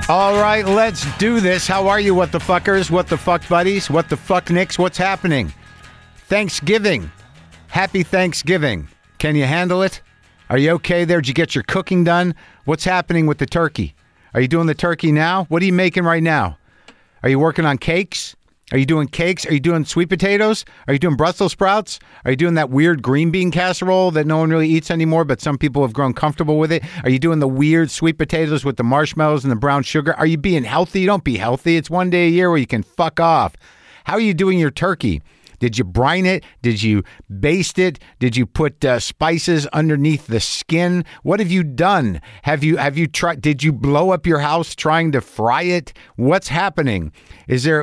All right, let's do this. How are you, what the fuckers? What the fuck buddies? What the fuck nicks? What's happening? Thanksgiving. Happy Thanksgiving. Can you handle it? Are you okay there? Did you get your cooking done? What's happening with the turkey? Are you doing the turkey now? What are you making right now? Are you working on cakes? Are you doing cakes? Are you doing sweet potatoes? Are you doing Brussels sprouts? Are you doing that weird green bean casserole that no one really eats anymore, but some people have grown comfortable with it? Are you doing the weird sweet potatoes with the marshmallows and the brown sugar? Are you being healthy? Don't be healthy. It's one day a year where you can fuck off. How are you doing your turkey? Did you brine it? Did you baste it? Did you put spices underneath the skin? What have you done? Have you tried? Did you blow up your house trying to fry it? What's happening? Is there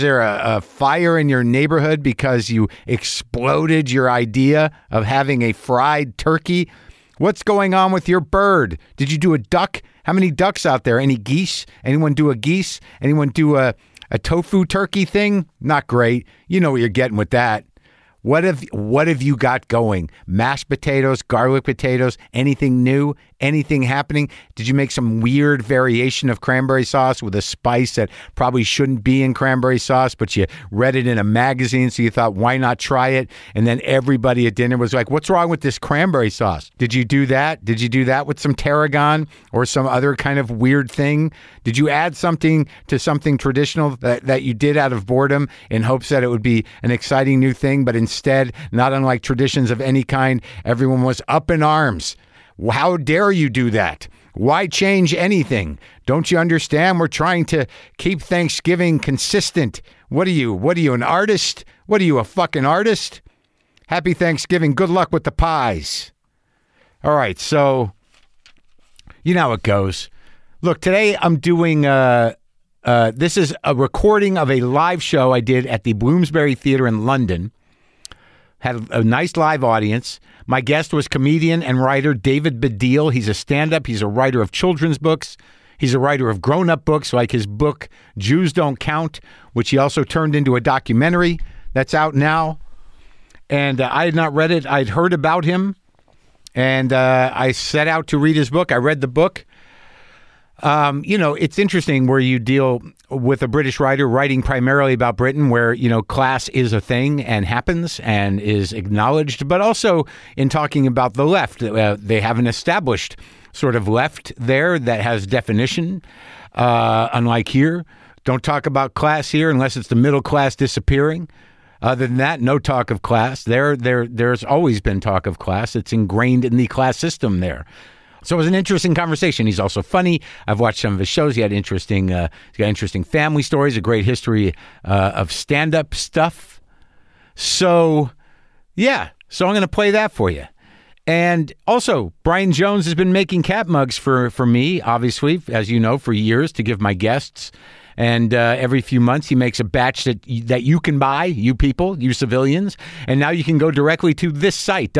a fire in your neighborhood because you exploded your idea of having a fried turkey? What's going on with your bird? Did you do a duck? How many ducks out there? Any geese? Anyone do a geese? Anyone do a tofu turkey thing? Not great. You know what you're getting with that. What have you got going? Mashed potatoes, garlic potatoes, anything new? Anything happening? Did you make some weird variation of cranberry sauce with a spice that probably shouldn't be in cranberry sauce, but you read it in a magazine, so you thought, why not try it? And then everybody at dinner was like, what's wrong with this cranberry sauce? Did you do that? Did you do that with some tarragon or some other kind of weird thing? Did you add something to something traditional that you did out of boredom in hopes that it would be an exciting new thing, but instead, not unlike traditions of any kind, everyone was up in arms? How dare you do that? Why change anything? Don't you understand? We're trying to keep Thanksgiving consistent. What are you, an artist? What are you, a fucking artist? Happy Thanksgiving. Good luck with the pies. All right, so you know how it goes. Look, today I'm doing, this is a recording of a live show I did at the Bloomsbury Theatre in London. Had a nice live audience. My guest was comedian and writer David Baddiel. He's a stand-up. He's a writer of children's books. He's a writer of grown-up books, like his book, Jews Don't Count, which he also turned into a documentary that's out now. And I had not read it. I'd heard about him, and I set out to read his book. I read the book. It's interesting where you deal with a British writer writing primarily about Britain, where, class is a thing and happens and is acknowledged, but also in talking about the left. They have an established sort of left there that has definition, unlike here. Don't talk about class here unless it's the middle class disappearing. Other than that, no talk of class. There's always been talk of class. It's ingrained in the class system there. So it was an interesting conversation. He's also funny. I've watched some of his shows. He had he's got interesting family stories, a great history of stand-up stuff. So, yeah. So I'm going to play that for you. And also, Brian Jones has been making cat mugs for me, obviously, as you know, for years, to give my guests. And every few months, he makes a batch that you can buy, you people, you civilians. And now you can go directly to this site,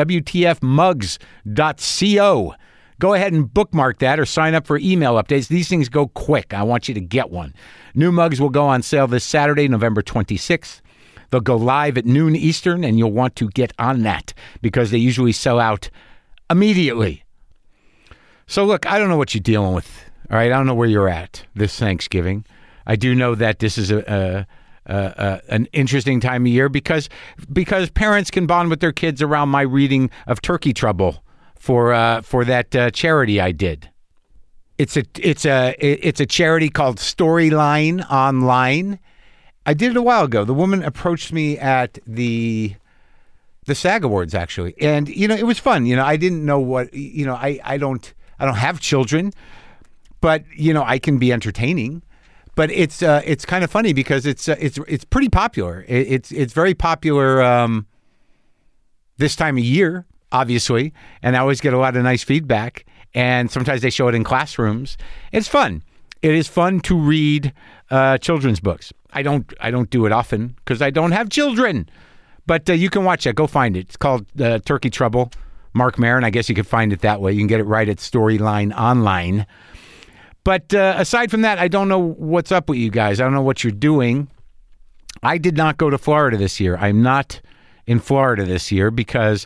WTFmugs.co. Go ahead and bookmark that or sign up for email updates. These things go quick. I want you to get one. New mugs will go on sale this Saturday, November 26th. They'll go live at noon Eastern, and you'll want to get on that because they usually sell out immediately. So look, I don't know what you're dealing with. All right, I don't know where you're at this Thanksgiving. I do know that this is an interesting time of year because parents can bond with their kids around my reading of Turkey Trouble for that charity I did. It's a charity called Storyline Online. I did it a while ago. The woman approached me at the SAG Awards, actually, and it was fun. I didn't know what I don't have children, but I can be entertaining. But it's kind of funny because it's pretty popular. It's very popular this time of year, obviously, and I always get a lot of nice feedback. And sometimes they show it in classrooms. It's fun. It is fun to read children's books. I don't do it often because I don't have children. But you can watch it. Go find it. It's called Turkey Trouble. Mark Maron. I guess you can find it that way. You can get it right at Storyline Online. But aside from that, I don't know what's up with you guys. I don't know what you're doing. I did not go to Florida this year. I'm not in Florida this year because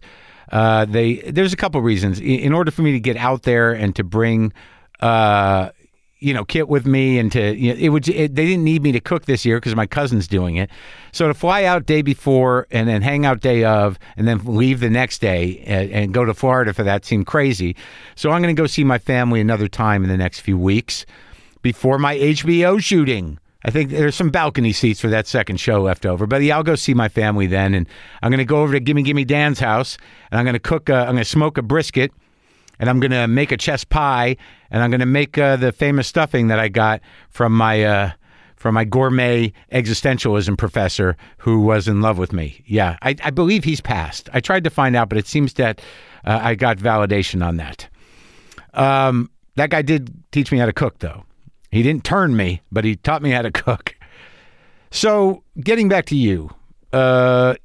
there's a couple reasons. In order for me to get out there and to bring kit with me, and they didn't need me to cook this year because my cousin's doing it. So to fly out day before and then hang out day of and then leave the next day and go to Florida for that seemed crazy. So I'm going to go see my family another time in the next few weeks before my HBO shooting. I think there's some balcony seats for that second show left over. But yeah, I'll go see my family then. And I'm going to go over to Gimme Dan's house, and I'm going to I'm going to smoke a brisket, and I'm going to make a chess pie, and I'm going to make the famous stuffing that I got from my gourmet existentialism professor who was in love with me. Yeah, I believe he's passed. I tried to find out, but it seems that I got validation on that. That guy did teach me how to cook, though. He didn't turn me, but he taught me how to cook. So getting back to you, as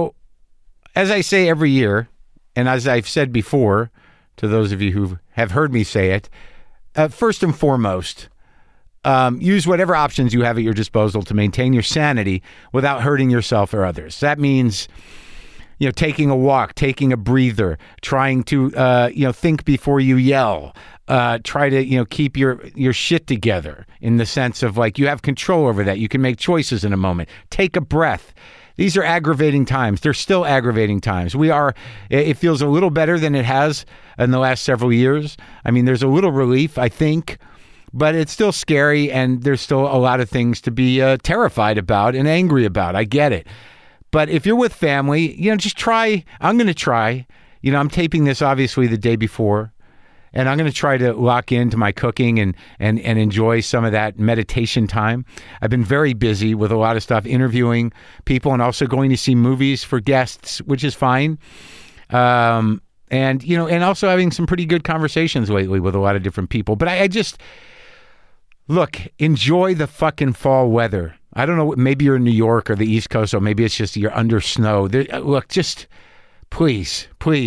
I say every year, and as I've said before, to those of you who have heard me say it, first and foremost, use whatever options you have at your disposal to maintain your sanity without hurting yourself or others. That means, taking a walk, taking a breather, trying to, think before you yell. Try to, keep your shit together in the sense of you have control over that. You can make choices in a moment. Take a breath. These are aggravating times. They're still aggravating times. It feels a little better than it has in the last several years. I mean, there's a little relief, I think, but it's still scary, and there's still a lot of things to be terrified about and angry about. I get it. But if you're with family, just try. I'm going to try. I'm taping this obviously the day before. And I'm going to try to lock into my cooking and enjoy some of that meditation time. I've been very busy with a lot of stuff, interviewing people and also going to see movies for guests, which is fine. And also having some pretty good conversations lately with a lot of different people. But I just, look, enjoy the fucking fall weather. I don't know, maybe you're in New York or the East Coast, or maybe it's just you're under snow. Look, just please,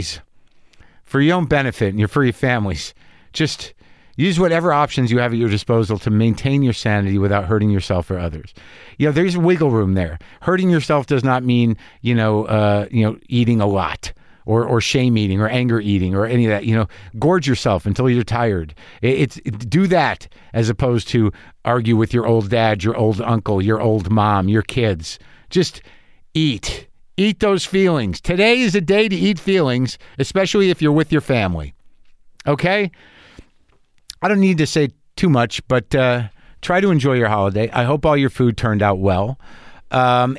for your own benefit and for your families, just use whatever options you have at your disposal to maintain your sanity without hurting yourself or others. There's wiggle room there. Hurting yourself does not mean, eating a lot or shame eating or anger eating or any of that. Gorge yourself until you're tired. Do that as opposed to argue with your old dad, your old uncle, your old mom, your kids. Just eat. Eat those feelings. Today is a day to eat feelings, especially if you're with your family. Okay? I don't need to say too much, but try to enjoy your holiday. I hope all your food turned out well. I'll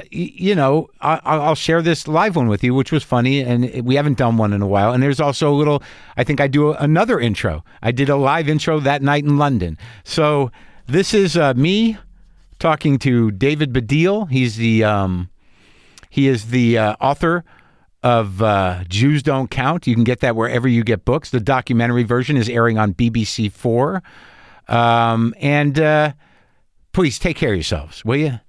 share this live one with you, which was funny, and we haven't done one in a while. And there's also I think I do another intro. I did a live intro that night in London. So this is me talking to David Baddiel. He is the author of Jews Don't Count. You can get that wherever you get books. The documentary version is airing on BBC 4. Please take care of yourselves, will you?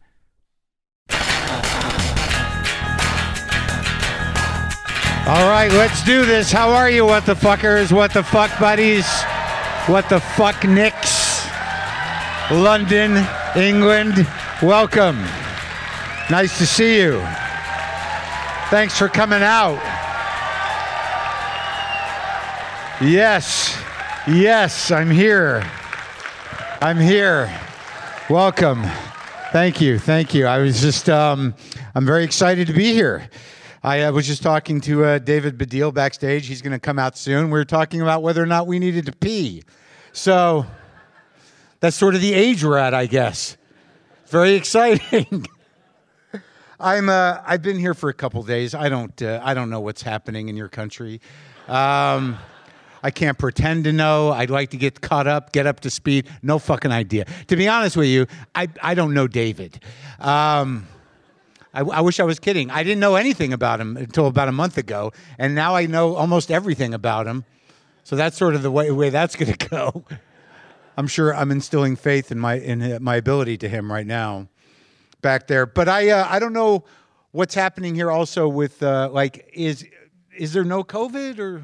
All right, let's do this. How are you, what the fuckers, what the fuck buddies, what the fuck nicks? London, England, welcome. Nice to see you. Thanks for coming out. Yes, I'm here. Welcome. Thank you. I was just, I'm very excited to be here. I was just talking to David Baddiel backstage. He's going to come out soon. We were talking about whether or not we needed to pee. So that's sort of the age we're at, I guess. Very exciting. I've been here for a couple days. I don't know what's happening in your country. I can't pretend to know. I'd like to get caught up, get up to speed. No fucking idea. To be honest with you, I don't know David. I wish I was kidding. I didn't know anything about him until about a month ago, and now I know almost everything about him. So that's sort of the way that's going to go. I'm sure I'm instilling faith in my ability to him right now. Back there, but I don't know what's happening here. Also, with is there no COVID or?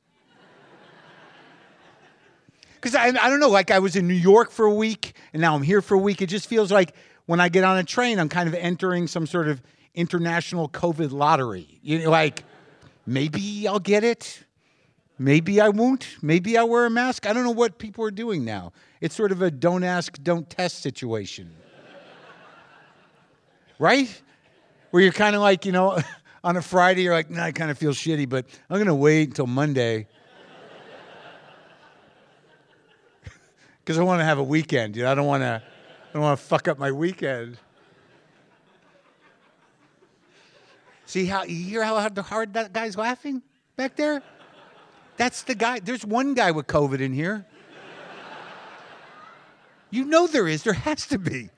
Because I don't know. Like I was in New York for a week, and now I'm here for a week. It just feels like when I get on a train, I'm kind of entering some sort of international COVID lottery. Maybe I'll get it, maybe I won't. Maybe I'll wear a mask. I don't know what people are doing now It's sort of a don't ask, don't test situation. Right? Where you're kind of like, you know, on a Friday, you're like, nah, I kind of feel shitty, but I'm going to wait until Monday. Because I want to have a weekend. You know, I don't want to fuck up my weekend. See how you hear how hard that guy's laughing back there? That's the guy. There's one guy with COVID in here. You know there is. There has to be.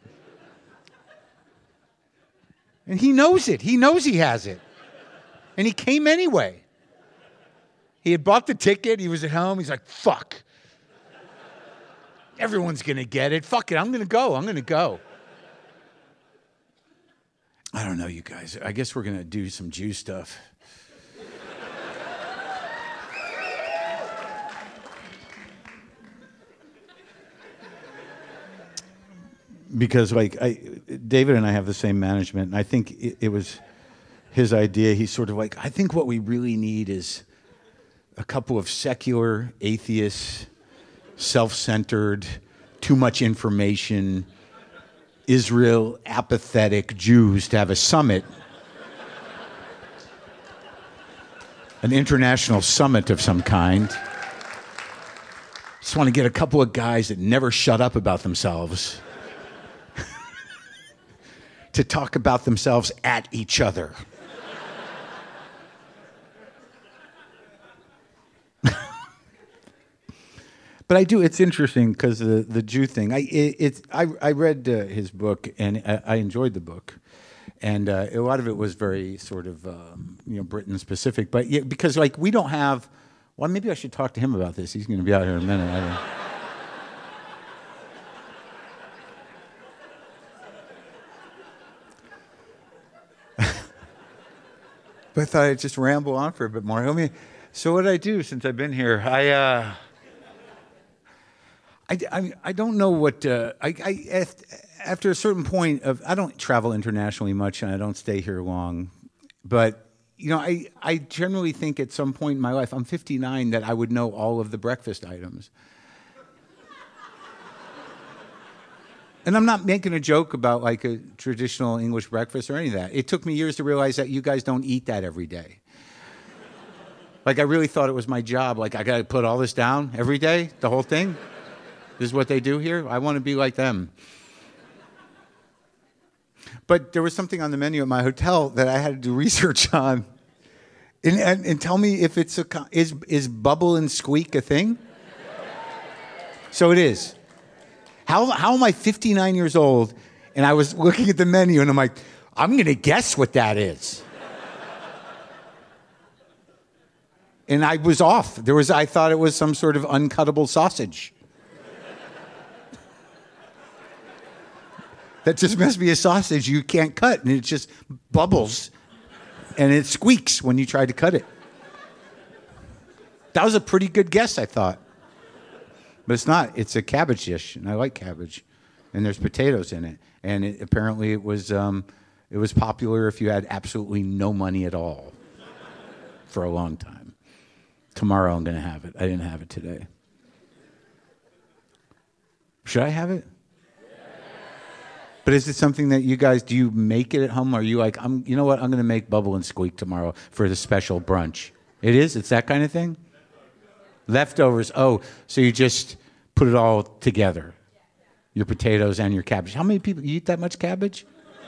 And he knows it. He knows he has it. And he came anyway. He had bought the ticket. He was at home. He's like, fuck. Everyone's going to get it. Fuck it. I'm going to go. I'm going to go. I don't know, you guys. I guess we're going to do some Jew stuff. Because, like, David and I have the same management, and I think it was his idea. He's sort of like, I think what we really need is a couple of secular, atheists, self-centered, too much information, Israel apathetic Jews to have a summit, an international summit of some kind. Just want to get a couple of guys that never shut up about themselves to talk about themselves at each other. But I do. It's interesting because the Jew thing. I read his book and I enjoyed the book, and a lot of it was very sort of Britain specific. But yeah, because like we don't have. Well, maybe I should talk to him about this. He's going to be out here in a minute. I don't know. But I thought I'd just ramble on for a bit more. So what did I do since I've been here? I don't know what after a certain point of I don't travel internationally much and I don't stay here long, but I generally think at some point in my life I'm 59 that I would know all of the breakfast items. And I'm not making a joke about like a traditional English breakfast or any of that. It took me years to realize that you guys don't eat that every day. Like I really thought it was my job. Like I got to put all this down every day, the whole thing. This is what they do here. I want to be like them. But there was something on the menu at my hotel that I had to do research on. And tell me if it's is bubble and squeak a thing? So it is. How am I 59 years old and I was looking at the menu and I'm like, I'm going to guess what that is. And I was off. I thought it was some sort of uncuttable sausage. That just must be a sausage you can't cut, and it just bubbles, and it squeaks when you try to cut it. That was a pretty good guess, I thought. But it's not. It's a cabbage dish, and I like cabbage, and there's potatoes in it. And apparently it was popular if you had absolutely no money at all for a long time. Tomorrow I'm going to have it. I didn't have it today. Should I have it? But is it something that you guys, do you make it at home? Or are you like, you know what, I'm going to make bubble and squeak tomorrow for the special brunch? It is? It's that kind of thing? Leftovers. Oh, so you just put it all together. Your potatoes and your cabbage. How many people, you eat that much cabbage?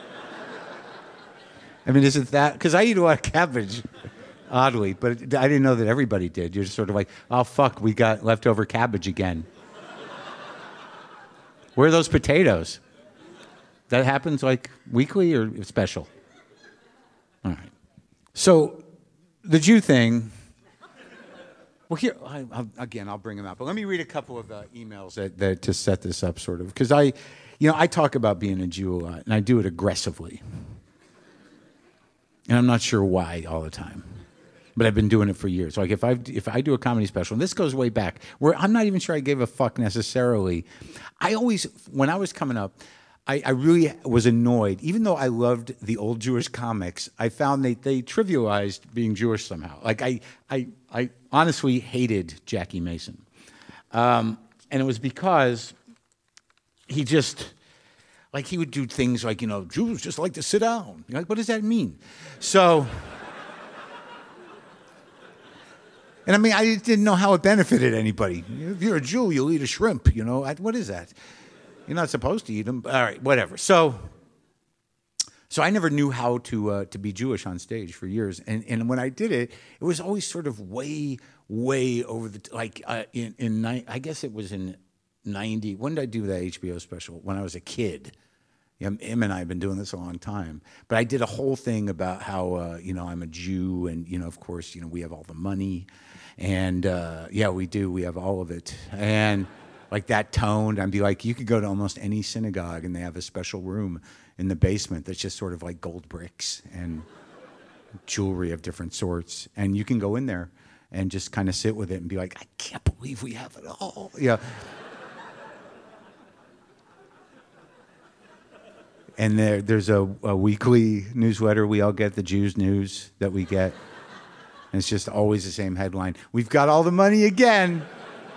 I mean, is it that? Because I eat a lot of cabbage, oddly. But I didn't know that everybody did. You're just sort of like, oh, fuck, we got leftover cabbage again. Where are those potatoes? That happens like weekly or special? All right. So the Jew thing, well, here, I'll bring them out. But let me read a couple of emails that to set this up sort of. Because I talk about being a Jew a lot, and I do it aggressively. And I'm not sure why all the time. But I've been doing it for years. Like if I do a comedy special, and this goes way back, where I'm not even sure I gave a fuck necessarily. When I was coming up, I really was annoyed. Even though I loved the old Jewish comics, I found they trivialized being Jewish somehow. Like I honestly hated Jackie Mason. And it was because he just, like, he would do things like, Jews just like to sit down. You're like, what does that mean? So, and I mean, I didn't know how it benefited anybody. If you're a Jew, you'll eat a shrimp, what is that? You're not supposed to eat them. All right, whatever. So I never knew how to be Jewish on stage for years. And when I did it, it was always sort of way over the, I guess it was in 90. When did I do that HBO special? When I was a kid. Him and I have been doing this a long time. But I did a whole thing about how, I'm a Jew and, of course, we have all the money. And, yeah, we do. We have all of it. And like that toned, I'd be like, you could go to almost any synagogue and they have a special room in the basement that's just sort of like gold bricks and jewelry of different sorts. And you can go in there and just kind of sit with it and be like, I can't believe we have it all. Yeah. And there's a weekly newsletter we all get, the Jews News that we get. And it's just always the same headline. We've got all the money again.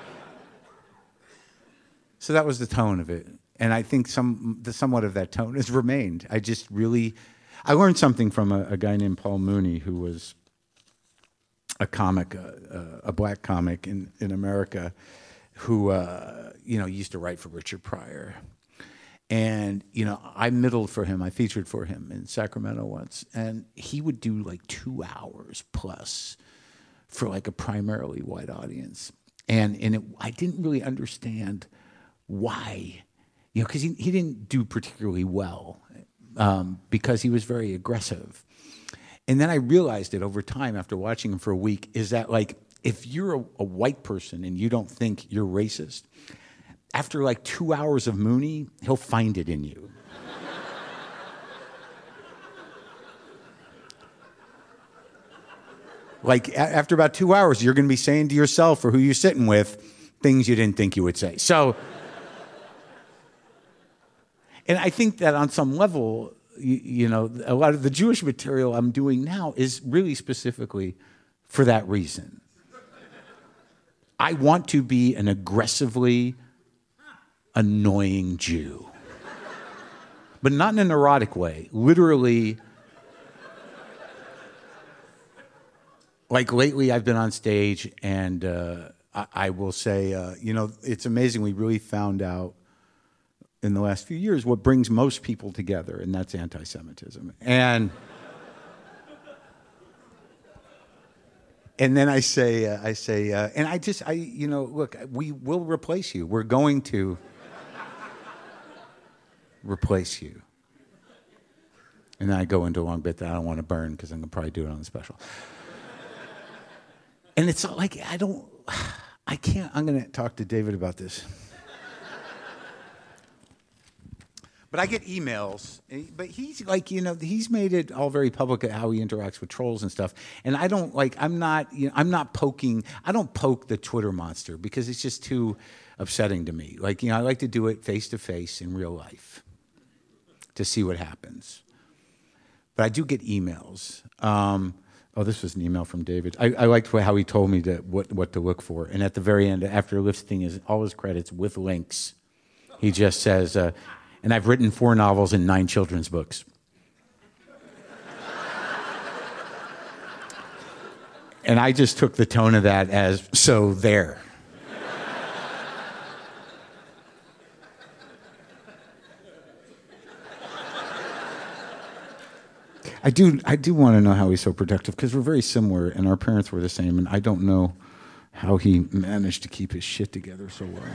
So that was the tone of it. And I think somewhat of that tone has remained. I learned something from a guy named Paul Mooney, who was a comic, a black comic in America, who, used to write for Richard Pryor. And, I middled for him. I featured for him in Sacramento once. And he would do like 2 hours plus for like a primarily white audience. And I didn't really understand why, because he didn't do particularly well because he was very aggressive. And then I realized it over time after watching him for a week is that, like, if you're a white person and you don't think you're racist, after like 2 hours of Mooney, he'll find it in you. Like after about 2 hours, you're going to be saying to yourself or who you're sitting with things you didn't think you would say. So, and I think that on some level, a lot of the Jewish material I'm doing now is really specifically for that reason. I want to be an aggressively annoying Jew. But not in a neurotic way. Literally, like lately I've been on stage and I will say, it's amazing. We really found out in the last few years what brings most people together, and that's anti-Semitism. And then I say, look, we will replace you. We're going to replace you. And then I go into a long bit that I don't want to burn because I'm going to probably do it on the special. And it's like, I'm going to talk to David about this. But I get emails, but he's like, he's made it all very public at how he interacts with trolls and stuff. And I don't I'm not poking, I don't poke the Twitter monster because it's just too upsetting to me. Like, I like to do it face to face in real life to see what happens. But I do get emails. This was an email from David. I liked how he told me what to look for. And at the very end, after listing all his credits with links, he just says, and I've written 4 novels and 9 children's books. And I just took the tone of that as, so there. I do want to know how he's so productive because we're very similar and our parents were the same, and I don't know how he managed to keep his shit together so well.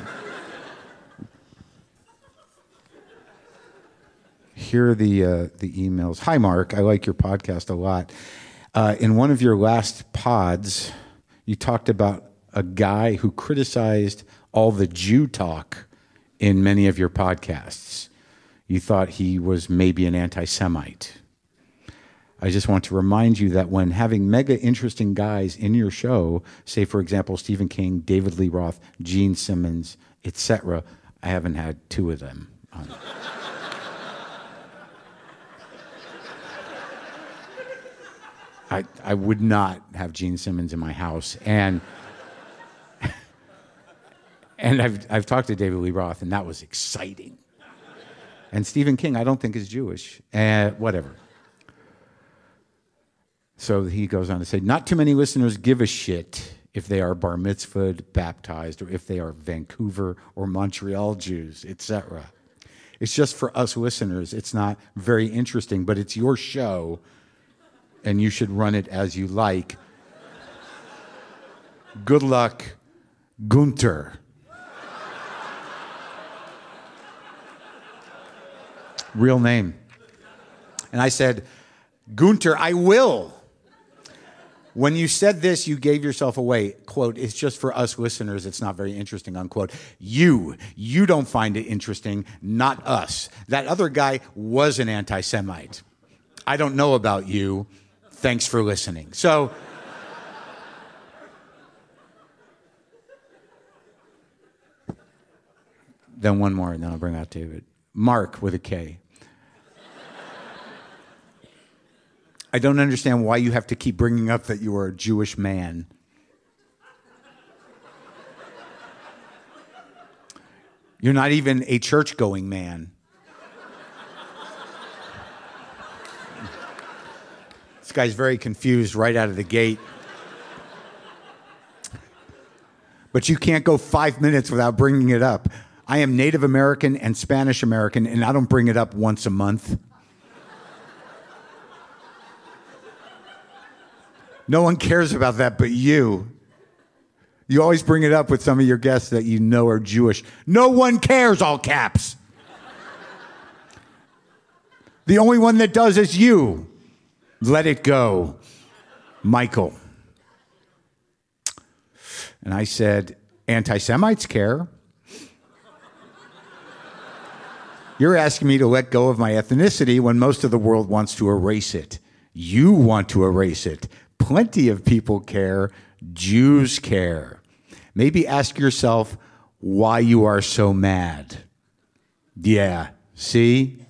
Here are the emails. Hi, Mark. I like your podcast a lot. In one of your last pods, you talked about a guy who criticized all the Jew talk in many of your podcasts. You thought he was maybe an anti-Semite. I just want to remind you that when having mega interesting guys in your show, say, for example, Stephen King, David Lee Roth, Gene Simmons, etc., I haven't had 2 of them on. I would not have Gene Simmons in my house, and I've talked to David Lee Roth, and that was exciting. And Stephen King, I don't think is Jewish. Whatever. So he goes on to say, not too many listeners give a shit if they are bar mitzvahed, baptized, or if they are Vancouver or Montreal Jews, etc. It's just for us listeners. It's not very interesting, but it's your show, and you should run it as you like. Good luck, Gunter. Real name. And I said, Gunter, I will. When you said this, you gave yourself away. Quote, it's just for us listeners. It's not very interesting, unquote. You don't find it interesting, not us. That other guy was an anti-Semite. I don't know about you. Thanks for listening. So, then one more, and then I'll bring out David. Mark with a K. I don't understand why you have to keep bringing up that you are a Jewish man. You're not even a church-going man. This guy's very confused right out of the gate. But you can't go 5 minutes without bringing it up. I am Native American and Spanish American, and I don't bring it up once a month. No one cares about that but you. You always bring it up with some of your guests that you know are Jewish. No one cares, all caps. The only one that does is you. Let it go, Michael. And I said, anti-Semites care. You're asking me to let go of my ethnicity when most of the world wants to erase it. You want to erase it. Plenty of people care. Jews care. Maybe ask yourself why you are so mad. Yeah, see?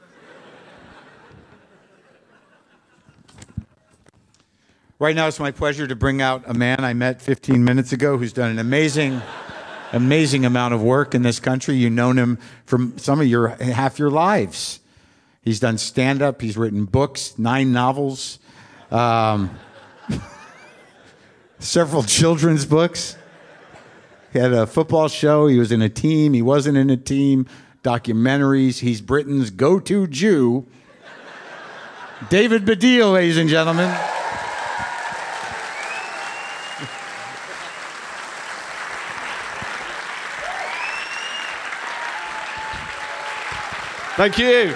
Right now, it's my pleasure to bring out a man I met 15 minutes ago who's done an amazing amount of work in this country. You've known him from half your lives. He's done stand-up. He's written books, 9 novels. Several children's books. He had a football show. He was in a team. He wasn't in a team. Documentaries. He's Britain's go-to Jew. David Baddiel, ladies and gentlemen. Thank you.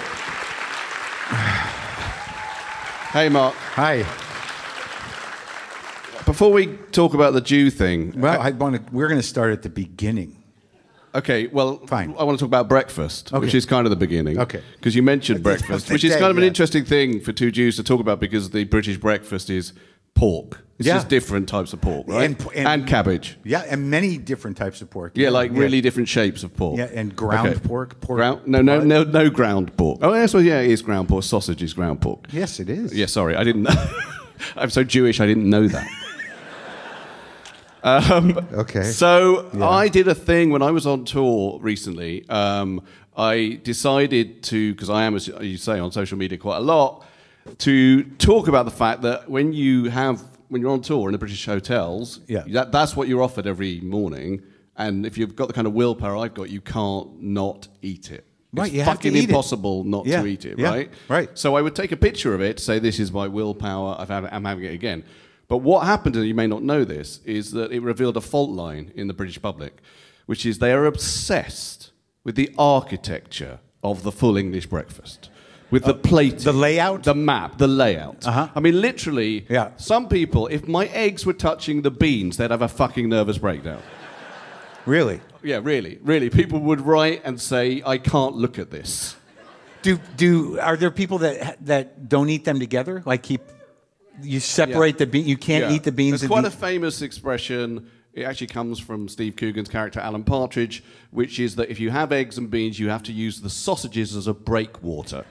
Hey, Mark. Hi. Before we talk about the Jew thing... Well, we're going to start at the beginning. Okay, well, fine. I want to talk about breakfast, which is kind of the beginning. Okay. Because you mentioned breakfast, which is kind of an interesting thing for two Jews to talk about because the British breakfast is pork. It's just different types of pork, right? And cabbage. Yeah, and many different types of pork. Yeah, really different shapes of pork. Yeah, and ground pork. No ground pork. Oh, yes, well, yeah, it is ground pork. Sausage is ground pork. Yes, it is. Yeah, sorry, I didn't know. I'm so Jewish, I didn't know that. Okay. So I did a thing when I was on tour recently. I decided to, because I am, as you say, on social media quite a lot, to talk about the fact that when you're on tour in the British hotels, that's what you're offered every morning. And if you've got the kind of willpower I've got, you can't not eat it. Right, it's you have to fucking eat impossible not to eat it, right? Right. So I would take a picture of it, say this is my willpower, I'm having it again. But what happened, and you may not know this, is that it revealed a fault line in the British public, which is they are obsessed with the architecture of the full English breakfast. With the plate, the layout, the map, the layout. Uh-huh. I mean, literally, some people, if my eggs were touching the beans, they'd have a fucking nervous breakdown. Really? Yeah, really. People would write and say, I can't look at this. Are there people that don't eat them together? Like you separate the bean. You can't eat the beans. It's quite a famous expression. It actually comes from Steve Coogan's character, Alan Partridge, which is that if you have eggs and beans, you have to use the sausages as a breakwater.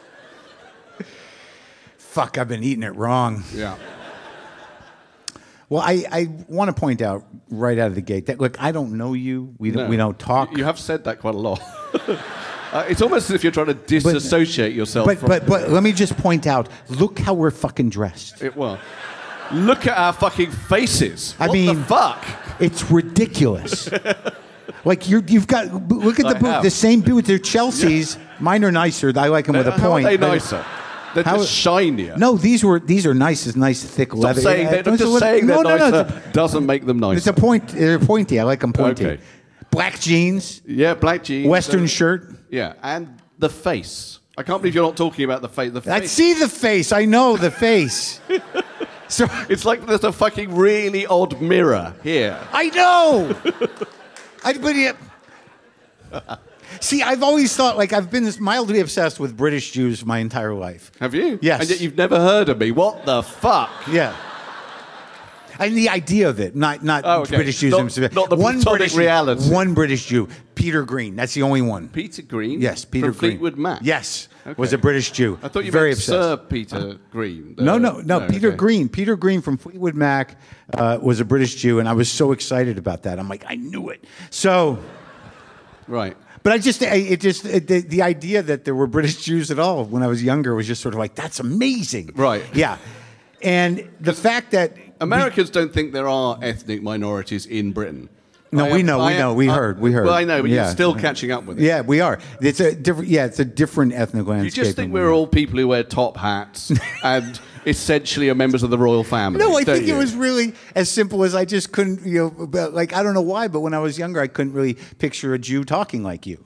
Fuck, I've been eating it wrong. Yeah. Well, I want to point out right out of the gate that, look, I don't know you. We don't talk. You have said that quite a lot. It's almost as if you're trying to disassociate yourself from... But let me just point out, look how we're fucking dressed. Look at our fucking faces. What the fuck? It's ridiculous. Like you've got, look at the same boots. They're Chelsea's. Yeah. Mine are nicer. I like them with a point. How are they nicer? They're just shinier. No, these are nice thick leather. Just saying they're nicer doesn't make them nicer. It's a point. They're pointy. I like them pointy. Okay. Black jeans. Yeah, black jeans. Western shirt. Yeah, and the face. I can't believe you're not talking about the face. I see the face. I know the face. So it's like there's a fucking really odd mirror here. I know. See, I've always thought, like, I've been mildly obsessed with British Jews my entire life. Have you? Yes. And yet you've never heard of me. What the fuck? Yeah. And the idea of it, not British Jews. Not the platonic reality. One British Jew, Peter Green. That's the only one. Peter Green? Yes, Peter From Green. Fleetwood Mac? Yes, was a British Jew. I thought you very meant obsessed. Sir Peter Green. No, Peter Green. Peter Green from Fleetwood Mac was a British Jew, and I was so excited about that. I'm like, I knew it. So... Right. But the idea that there were British Jews at all when I was younger was just sort of like, that's amazing. Right. Yeah. And the fact that... Americans don't think there are ethnic minorities in Britain. No, we know. We heard. Well, I know, but you're still catching up with it. Yeah, we are. It's a different ethnic landscape. You just think we're all people who wear top hats and essentially are members of the royal family. No, I think it was really as simple as I just couldn't, like, I don't know why, but when I was younger, I couldn't really picture a Jew talking like you.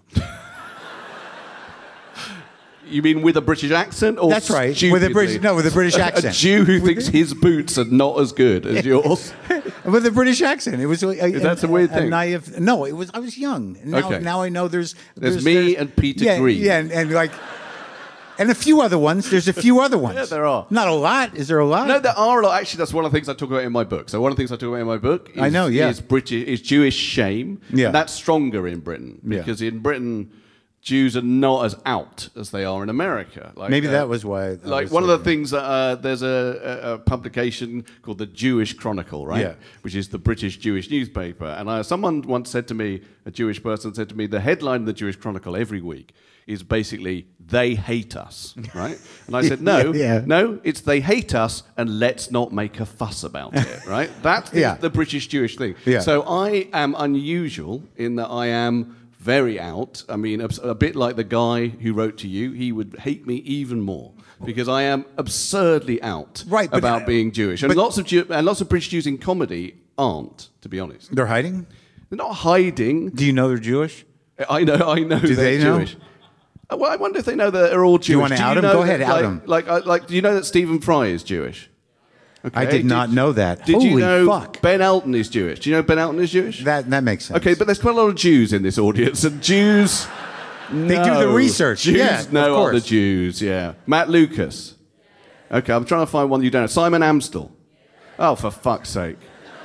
You mean with a British accent? Or that's right. With a British accent. A Jew who thinks his boots are not as good as yours. With a British accent. It was that's a weird thing. Naive, no, it was. I was young. Now I know there's me and Peter Green. Yeah, and a few other ones. There's a few other ones. Yeah, there are. Not a lot. Is there a lot? No, there are a lot. Actually, that's one of the things I talk about in my book. So one of the things I talk about in my book is Jewish shame. Yeah. And that's stronger in Britain because in Britain, Jews are not as out as they are in America. Like, maybe that was why. One of the things that there's a publication called the Jewish Chronicle, right? Yeah. Which is the British Jewish newspaper. And someone once said to me, a Jewish person said to me, the headline of the Jewish Chronicle every week is basically, they hate us, right? And I said, no, it's they hate us and let's not make a fuss about it, right? That's the British Jewish thing. Yeah. So I am unusual in that I am very out. I mean, a bit like the guy who wrote to you, he would hate me even more because I am absurdly out about being Jewish. And lots of British Jews in comedy aren't, to be honest. They're hiding? They're not hiding. Do you know they're Jewish? I know Do they're they Jewish. Know? Well, I wonder if they know that they're all Jewish. Do you want to out them? Go ahead, out them. Like, do you know that Stephen Fry is Jewish? Okay. I did not know that. Did Holy you know fuck. Ben Elton is Jewish? Do you know Ben Elton is Jewish? That makes sense. Okay, but there's quite a lot of Jews in this audience, and Jews they do the research. Jews know other Jews, yeah. Matt Lucas. Okay, I'm trying to find one you don't know. Simon Amstel. Oh, for fuck's sake.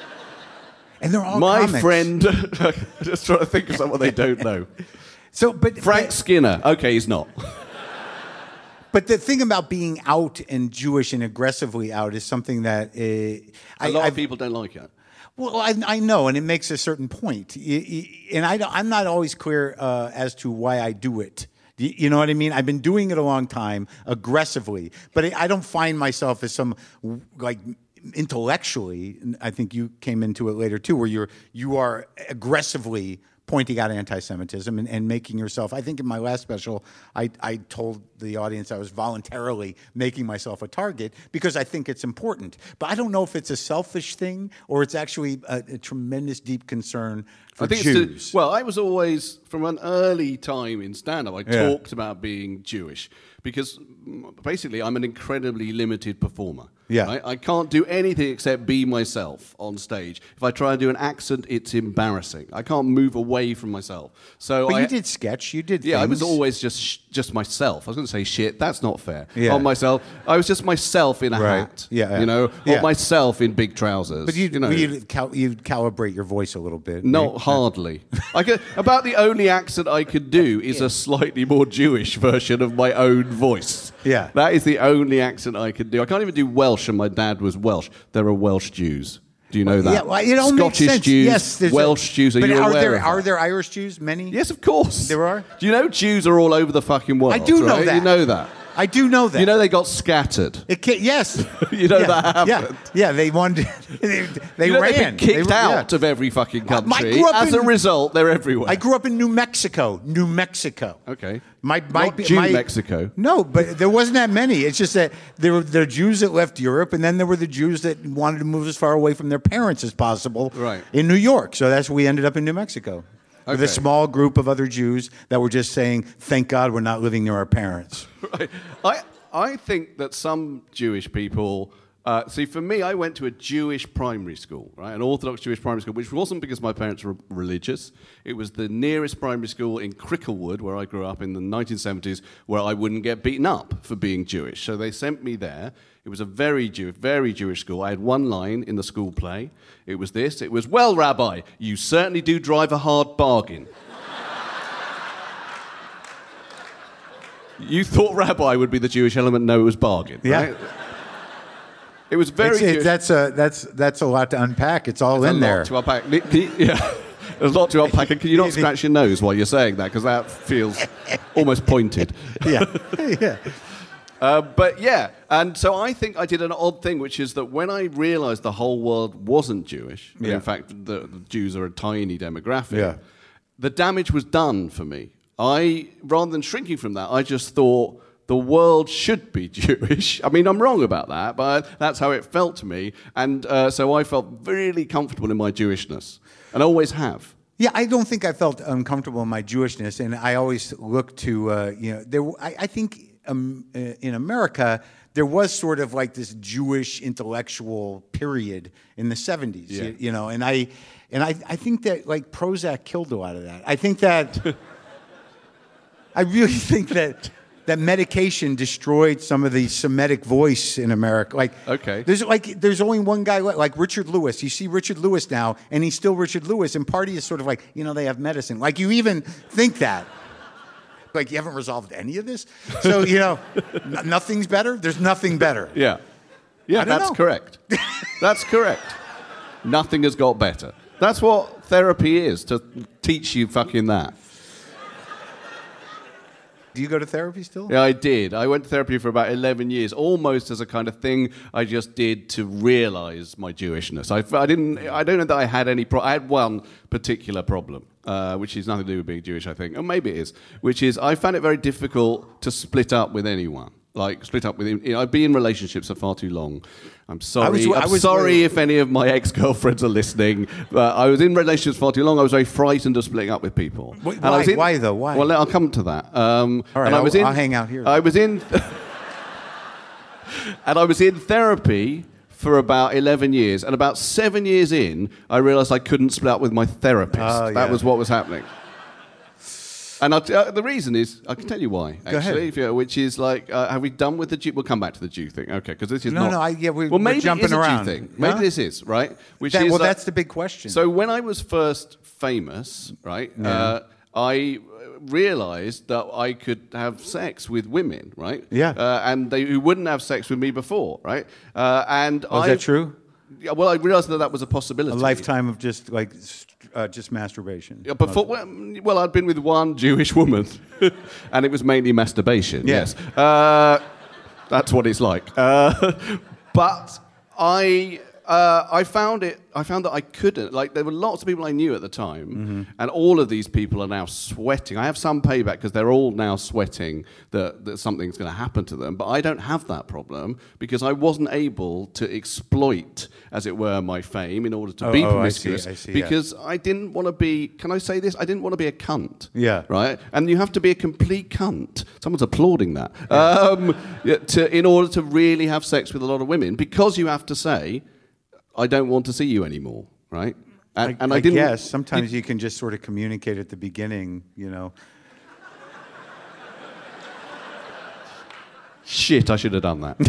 And they're all my comics. Friend, just trying to think of someone they don't know. Frank Skinner. Okay, he's not. But the thing about being out and Jewish and aggressively out is something that a lot of people don't like it. Well, I know, and it makes a certain point. And I'm not always clear as to why I do it. You know what I mean? I've been doing it a long time, aggressively. But I don't find myself as some, like, intellectually, I think you came into it later too, where you are aggressively pointing out anti-Semitism and making yourself, I think in my last special, I told the audience I was voluntarily making myself a target because I think it's important. But I don't know if it's a selfish thing or it's actually a tremendous deep concern for Jews. I was always, from an early time in stand-up, I talked about being Jewish because basically I'm an incredibly limited performer. Yeah. Right? I can't do anything except be myself on stage. If I try and do an accent, it's embarrassing. I can't move away from myself. But you did sketch, you did things. I was always just myself. I was going to say shit, that's not fair. Yeah. On myself. I was just myself in a hat. Yeah. Or myself in big trousers. But you'd calibrate your voice a little bit. Not hardly. About the only accent I could do is a slightly more Jewish version of my own voice. Yeah. That is the only accent I could do. I can't even do Welsh, and my dad was Welsh. There are Welsh Jews. Do you know that? Yeah, well, it all makes Scottish sense. Jews, Yes, there's Welsh Jews. Are but you aware of that? are there Irish Jews? Many? Yes, of course. There are? Do you know Jews are all over the fucking world? I do know right? that. You know that. I do know that. You know they got scattered. Yes. You know yeah, that happened. Yeah, they wanted. They You know ran. they've been kicked They- out of every fucking country. grew up As a in- result, they're everywhere. I grew up in New Mexico. New Mexico. Okay. My Jew Mexico. No, but there wasn't that many. It's just that there were the Jews that left Europe, and then there were the Jews that wanted to move as far away from their parents as possible Right. in New York. So that's where we ended up in New Mexico. With a Okay. small group of other Jews that were just saying, thank God we're not living near our parents. Right. I think that some Jewish people. See, for me, I went to a Jewish primary school, right? An Orthodox Jewish primary school, which wasn't because my parents were religious. It was the nearest primary school in Cricklewood, where I grew up in the 1970s, where I wouldn't get beaten up for being Jewish. So they sent me there. It was a very Jewish school. I had one line in the school play. It was this. It was, well, Rabbi, you certainly do drive a hard bargain. You thought Rabbi would be the Jewish element. No, it was bargain. Yeah. Right? It was very Jewish. That's a lot to unpack. It's all in there. To unpack. Yeah, there's a lot to unpack. Can you not scratch your nose while you're saying that? Because that feels almost pointed. Yeah, yeah. But yeah, and so I think I did an odd thing, which is that when I realized the whole world wasn't Jewish, Yeah. in fact, the Jews are a tiny demographic, Yeah. the damage was done for me. Rather than shrinking from that, I just thought the world should be Jewish. I mean, I'm wrong about that, but that's how it felt to me. And so I felt really comfortable in my Jewishness, and always have. Yeah, I don't think I felt uncomfortable in my Jewishness, and I always look to, I think in America, there was sort of like this Jewish intellectual period in the 70s, Yeah. and I think that like Prozac killed a lot of that. I think that, I really think that medication destroyed some of the Semitic voice in America. Like, Okay. there's only one guy like Richard Lewis. You see Richard Lewis now, and he's still Richard Lewis. And party is sort of like, they have medicine. Like, you even think that. Like, you haven't resolved any of this? So, nothing's better? There's nothing better. Yeah. Yeah, I don't that's know. correct. That's correct. Nothing has got better. That's what therapy is, to teach you fucking that. Do you go to therapy still? Yeah, I did. I went to therapy for about 11 years, almost as a kind of thing I just did to realize my Jewishness. I don't know that I had any I had one particular problem, which is nothing to do with being Jewish, I think. Or maybe it is, which is I found it very difficult to split up with anyone. Like, split up with him. I'd be in relationships for far too long. I'm sorry. I'm sorry if any of my ex-girlfriends are listening. But I was in relationships far too long. I was very frightened of splitting up with people. Why though? Why? Well, I'll come to that. All right, I'll hang out here. I was in... and I was in therapy for about 11 years. And about 7 years in, I realized I couldn't split up with my therapist. That was what was happening. And the reason is, I can tell you why, actually. Which is like, have we done with the Jew? We'll come back to the Jew thing. Okay, because this is we're jumping it is around. a Jew thing. Maybe this is, right? That's the big question. So when I was first famous, right, I realized that I could have sex with women, right? Yeah. And who wouldn't have sex with me before, right? Is that true? Yeah, well, I realized that was a possibility. A lifetime of just masturbation. Yeah, before, well, I'd been with one Jewish woman, and it was mainly masturbation. Yeah. Yes, that's what it's like. But I found that I couldn't. Like, there were lots of people I knew at the time, and all of these people are now sweating. I have some payback because they're all now sweating that something's going to happen to them. But I don't have that problem because I wasn't able to exploit, as it were, my fame in order to be promiscuous. I see, because I didn't want to be. Can I say this? I didn't want to be a cunt. Yeah. Right. And you have to be a complete cunt. Someone's applauding that. In order to really have sex with a lot of women, because you have to say, I don't want to see you anymore, right? And I didn't. Yes, sometimes you can just sort of communicate at the beginning, Shit, I should have done that.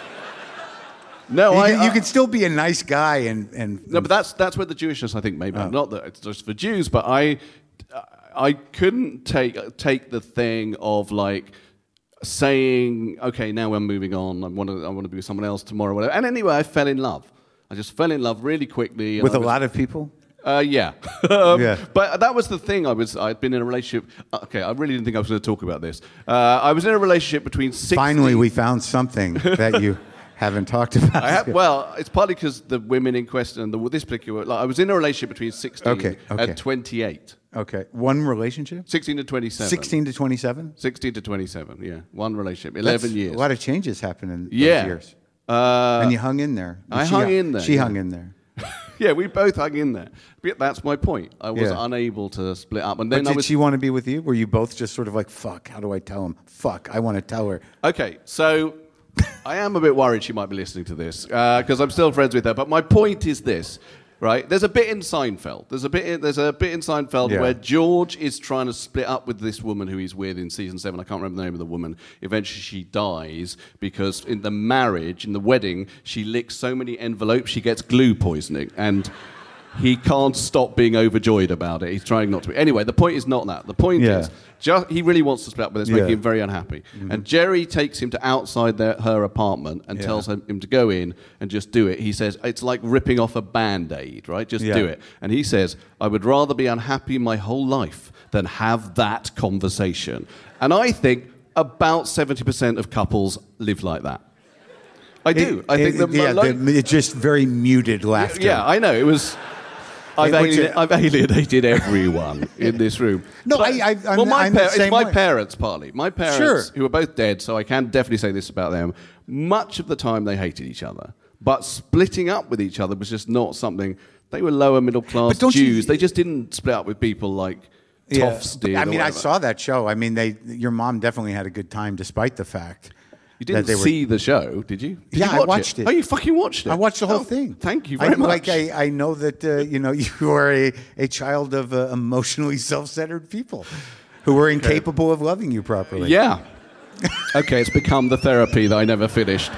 No, you can still be a nice guy and. No, but that's where the Jewishness, I think, maybe not that it's just for Jews, but I couldn't take the thing of like saying, okay, now we're moving on. I want to be with someone else tomorrow, whatever. And anyway, I fell in love. I just fell in love really quickly. And With a lot of people? Yeah. Yeah. But that was the thing. I'd been in a relationship. Okay, I really didn't think I was going to talk about this. I was in a relationship between 16... Finally, we found something that you haven't talked about. Well, it's partly because the women in question, and this particular... Like, I was in a relationship between 16 Okay. and 28. Okay. One relationship? 16 to 27. 16 to 27? 16 to 27, yeah. One relationship, 11 years. A lot of changes happened in those Yeah. years. And you hung in there. I hung in there. She yeah. hung in there. Yeah, we both hung in there. But that's my point. I was unable to split up. And then But did she want to be with you? Were you both just sort of like, fuck, how do I tell him? Fuck, I want to tell her. Okay, so I am a bit worried she might be listening to this because I'm still friends with her. But my point is this, right? There's a bit in Seinfeld. There's a bit in Seinfeld where George is trying to split up with this woman who he's with in season 7. I can't remember the name of the woman. Eventually she dies because in the marriage, in the wedding, she licks so many envelopes she gets glue poisoning. And he can't stop being overjoyed about it. He's trying not to be. Anyway, the point is not that. The point is, he really wants to split up with this, making him very unhappy. Mm-hmm. And Jerry takes him to outside her apartment and tells him to go in and just do it. He says, it's like ripping off a Band-Aid, right? Just do it. And he says, I would rather be unhappy my whole life than have that conversation. And I think about 70% of couples live like that. I do. I think it's just very muted laughter. Yeah, I know. It was... I've alienated everyone in this room. No, but, it's my parents partly. My parents, who are both dead, so I can definitely say this about them. Much of the time they hated each other, but splitting up with each other was just not something. They were lower middle class Jews. They just didn't split up with people like Toffs did. I mean, I saw that show. I mean, your mom definitely had a good time, despite the fact. You didn't see the show, did you? I watched it. Oh, you fucking watched it? I watched the whole thing. Thank you very much. I know that you are a child of emotionally self-centered people who were incapable of loving you properly. Yeah. Okay, it's become the therapy that I never finished.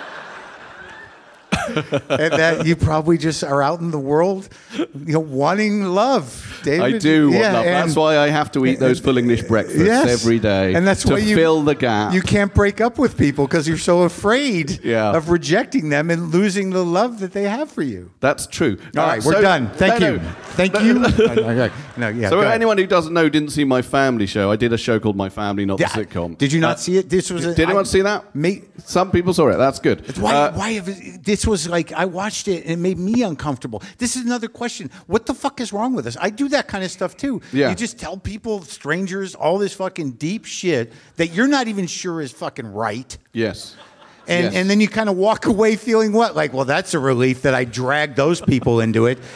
And that you probably just are out in the world, wanting love, David. I do want love. That's why I have to eat those full English breakfasts every day, and that's why fill the gap. You can't break up with people because you're so afraid of rejecting them and losing the love that they have for you. That's true. All right, we're done. Thank you. Thank you. So anyone who doesn't know, didn't see my family show. I did a show called My Family, not the sitcom. Did you not see it? Did anyone see that? Some people saw it. That's good. This was like, I watched it and it made me uncomfortable. This is another question. What the fuck is wrong with us? I do that kind of stuff too. Yeah. You just tell people, strangers, all this fucking deep shit that you're not even sure is fucking right. Yes. And then you kind of walk away feeling what? Like, well, that's a relief that I dragged those people into it.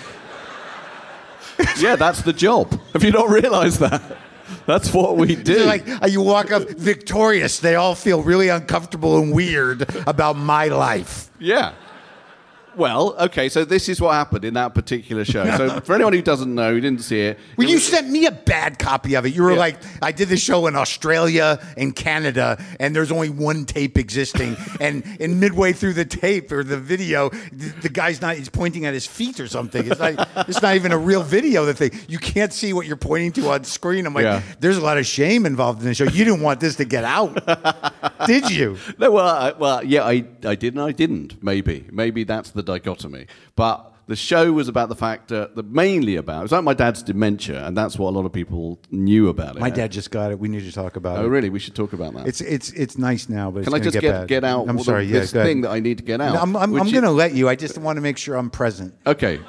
Yeah, that's the job. Have you not realized that? That's what we do. Like, you walk up victorious. They all feel really uncomfortable and weird about my life. Yeah. Well, okay, so this is what happened in that particular show. So for anyone who doesn't know, who didn't see it... Well, you sent me a bad copy of it. You were like, I did the show in Australia and Canada, and there's only one tape existing. And midway through the tape or the video, the guy's he's pointing at his feet or something. It's not even a real video. You can't see what you're pointing to on screen. I'm like, there's a lot of shame involved in the show. You didn't want this to get out, did you? No, I did and I didn't, maybe. Maybe that's the dichotomy. But the show was about the fact that mainly about, it was like my dad's dementia, and that's what a lot of people knew about it. My dad just got it. We need to talk about it. Oh, really? We should talk about that. It's nice now, but can I just get out this thing that I need to get out? No, I'm going to let you. I just want to make sure I'm present. Okay.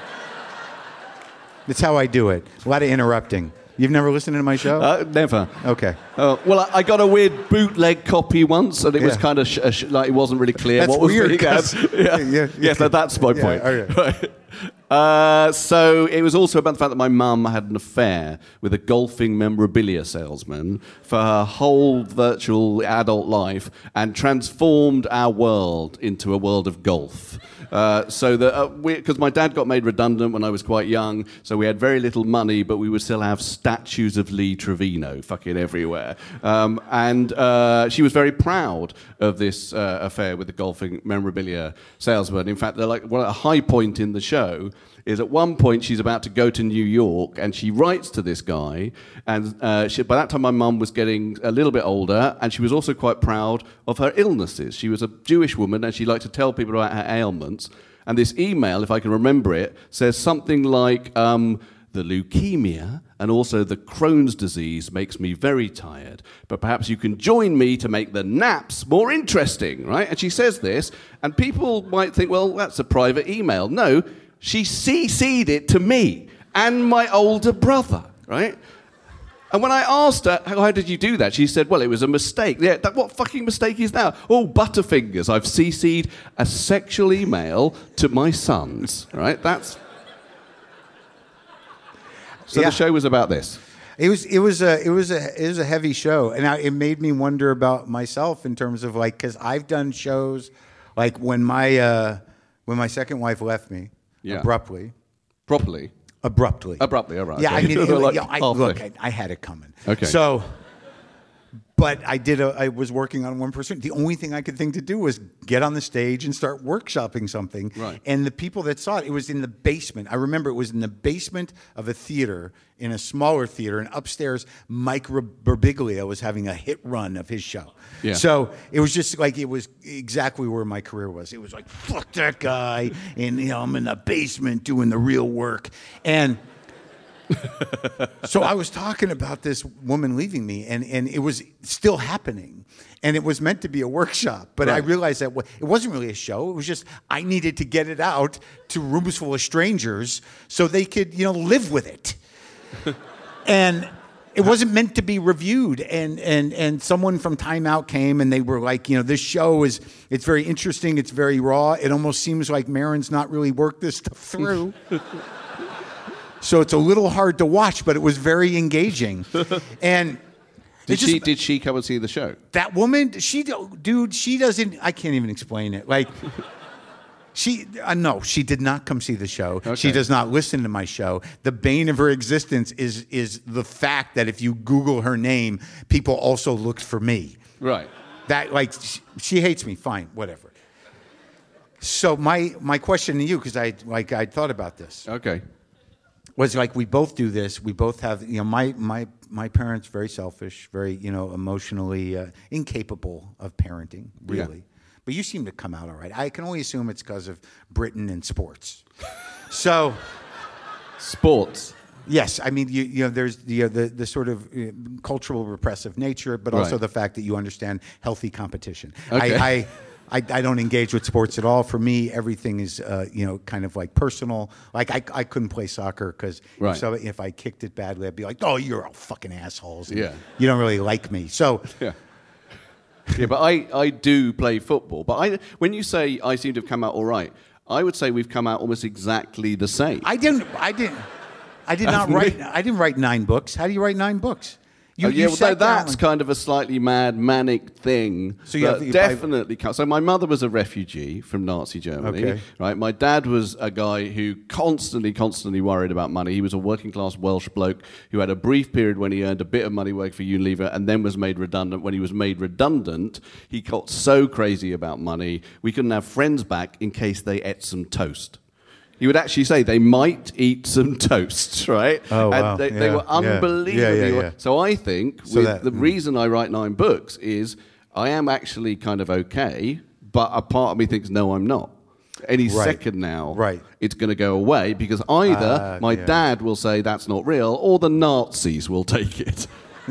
That's how I do it. A lot of interrupting. You've never listened to my show? Never. Okay. Well, I got a weird bootleg copy once, and it was kind of like it wasn't really clear what was weird. So that's my point. Okay. Right. So it was also about the fact that my mum had an affair with a golfing memorabilia salesman for her whole virtual adult life and transformed our world into a world of golf. So that because my dad got made redundant when I was quite young, so we had very little money, but we would still have statues of Lee Trevino fucking everywhere. And she was very proud of this affair with the golfing memorabilia salesman. In fact, a high point in the show is at one point she's about to go to New York and she writes to this guy, and by that time my mum was getting a little bit older, and she was also quite proud of her illnesses. She was a Jewish woman and she liked to tell people about her ailments, And this email, if I can remember it, says something like, the leukemia and also the Crohn's disease makes me very tired. But perhaps you can join me to make the naps more interesting, right? And she says this, and people might think, well, that's a private email. No, she CC'd it to me and my older brother, right? And when I asked her, how did you do that? She said, well, it was a mistake. Yeah, what fucking mistake is that? Oh, Butterfingers, I've CC'd a sexual email to my sons, right? That's... So the show was about this. It was a heavy show, and it made me wonder about myself in terms of like, because I've done shows like when my second wife left me abruptly. Properly. Abruptly. Abruptly, all right. Yeah, okay. I mean, I had it coming. Okay. So, but I was working on one person. The only thing I could think to do was get on the stage and start workshopping something. Right. And the people that saw it, it was in the basement. I remember it was in the basement of a theater, in a smaller theater, and upstairs Mike Birbiglia was having a hit run of his show. Yeah. So it was just like, it was exactly where my career was. It was like, fuck that guy, and I'm in the basement doing the real work. And so I was talking about this woman leaving me, and it was still happening. And it was meant to be a workshop, but I realized that it wasn't really a show. It was just I needed to get it out to rooms full of strangers so they could, live with it. And it wasn't meant to be reviewed. And someone from Time Out came, and they were like, this show it's very interesting. It's very raw. It almost seems like Maron's not really worked this stuff through. So it's a little hard to watch, but it was very engaging. And did she come and see the show? That woman, she doesn't. I can't even explain it. Like, no, she did not come see the show. Okay. She does not listen to my show. The bane of her existence is the fact that if you Google her name, people also looked for me. Right. That she hates me. Fine, whatever. So my question to you, because I thought about this. Okay. Was like, we both do this. We both have, my parents very selfish, very, emotionally incapable of parenting, really. Yeah. But you seem to come out all right. I can only assume it's because of Britain and sports. So, sports. Yes, I mean, there's the sort of cultural repressive nature, but also the fact that you understand healthy competition. Okay. I don't engage with sports at all. For me, everything is, kind of like personal. Like I couldn't play soccer because if I kicked it badly, I'd be like, "Oh, you're all fucking assholes." And you don't really like me. So, yeah, but I do play football. But when you say I seem to have come out all right, I would say we've come out almost exactly the same. I didn't write 9 books. How do you write 9 books? That's kind of a slightly mad, manic thing. So definitely counts. So my mother was a refugee from Nazi Germany. Okay. Right. My dad was a guy who constantly worried about money. He was a working class Welsh bloke who had a brief period when he earned a bit of money working for Unilever and then was made redundant. When he was made redundant, he got so crazy about money, we couldn't have friends back in case they ate some toast. He would actually say they might eat some toast, right? Oh, wow. And they were unbelievably... Yeah. So I think the reason I write 9 books is I am actually kind of okay, but a part of me thinks, no, I'm not. Any second now, it's going to go away because either my dad will say that's not real or the Nazis will take it.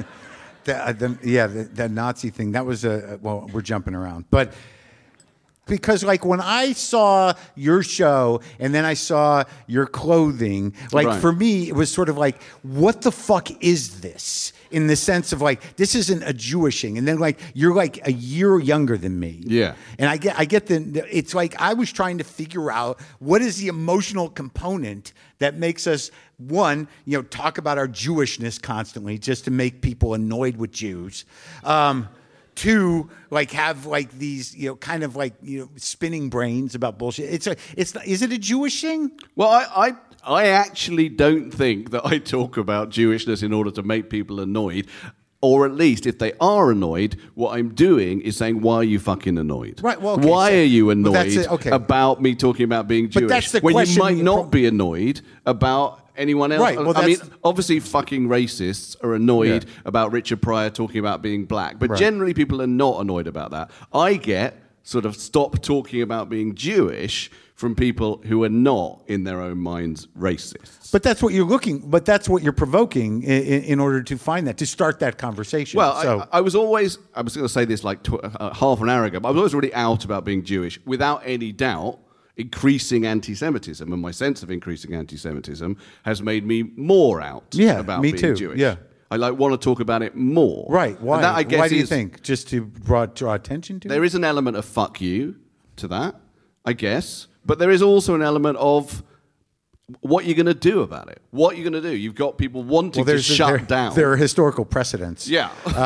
The Nazi thing, that was we're jumping around. But... because like when I saw your show and then I saw your clothing, like for me, it was sort of like, what the fuck is this? In the sense of like, this isn't a Jewish thing. And then like, you're like a year younger than me. Yeah. And I get it's like, I was trying to figure out what is the emotional component that makes us, one, talk about our Jewishness constantly just to make people annoyed with Jews. 2, like have like these, kind of like, spinning brains about bullshit. Is it a Jewish thing? Well, I actually don't think that I talk about Jewishness in order to make people annoyed. Or at least, if they are annoyed, what I'm doing is saying, why are you fucking annoyed? Right. Well, okay, why are you annoyed about me talking about being Jewish? But that's the when question. You might not be annoyed about anyone else. Right. Well, I mean, obviously, fucking racists are annoyed about Richard Pryor talking about being black. But generally, people are not annoyed about that. I get sort of stop talking about being Jewish from people who are not, in their own minds, racists. But that's what you're provoking in order to find that, to start that conversation. Well, I was going to say this like half an hour ago, but I was always really out about being Jewish, without any doubt. Increasing anti-Semitism, and my sense of increasing anti-Semitism has made me more out about being Jewish. Yeah. I want to talk about it more. Right. Why? And that, I guess, why do you think? Just to draw attention to it? There is an element of fuck you to that, I guess. But there is also an element of what you're going to do about it. What you're going to do. You've got people wanting to shut down. There are historical precedents. Yeah.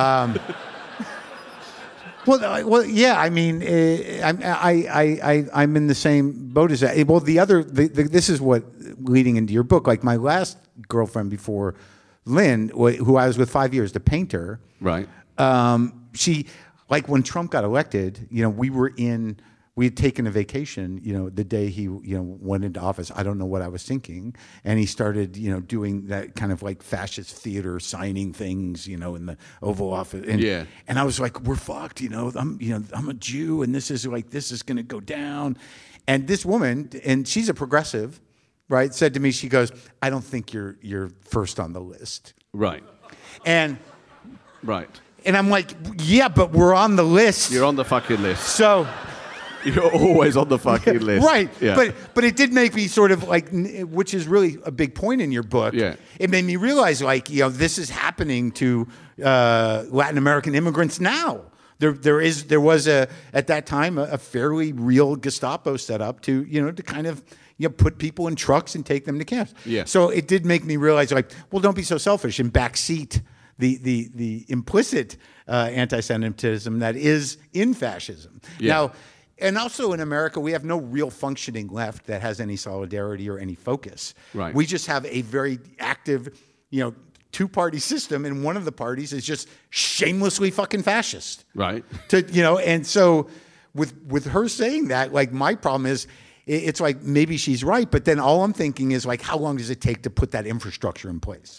Well, yeah. I mean, I'm in the same boat as that. Well, this is what leading into your book. Like my last girlfriend before Lynn, who I was with 5 years, the painter. Right. She, like when Trump got elected, we had taken a vacation, the day he, went into office. I don't know what I was thinking. And he started, doing that kind of like fascist theater signing things, in the Oval Office. And I was like, we're fucked, I'm a Jew and this is going to go down. And this woman, and she's a progressive, right, said to me, she goes, I don't think you're first on the list. Right. And I'm like, yeah, but we're on the list. You're on the fucking list. So... You're always on the fucking list. Right. Yeah. But it did make me sort of like, which is really a big point in your book. Yeah. It made me realize this is happening to Latin American immigrants now. There was at that time a fairly real Gestapo set up to kind of put people in trucks and take them to camps. Yeah. So it did make me realize well, don't be so selfish and backseat the implicit anti-Semitism that is in fascism. Yeah. Now. And also in America, we have no real functioning left that has any solidarity or any focus. Right. We just have a very active, two-party system, and one of the parties is just shamelessly fucking fascist. Right. And so with her saying that, like my problem is, it's like maybe she's right, but then all I'm thinking is like, how long does it take to put that infrastructure in place?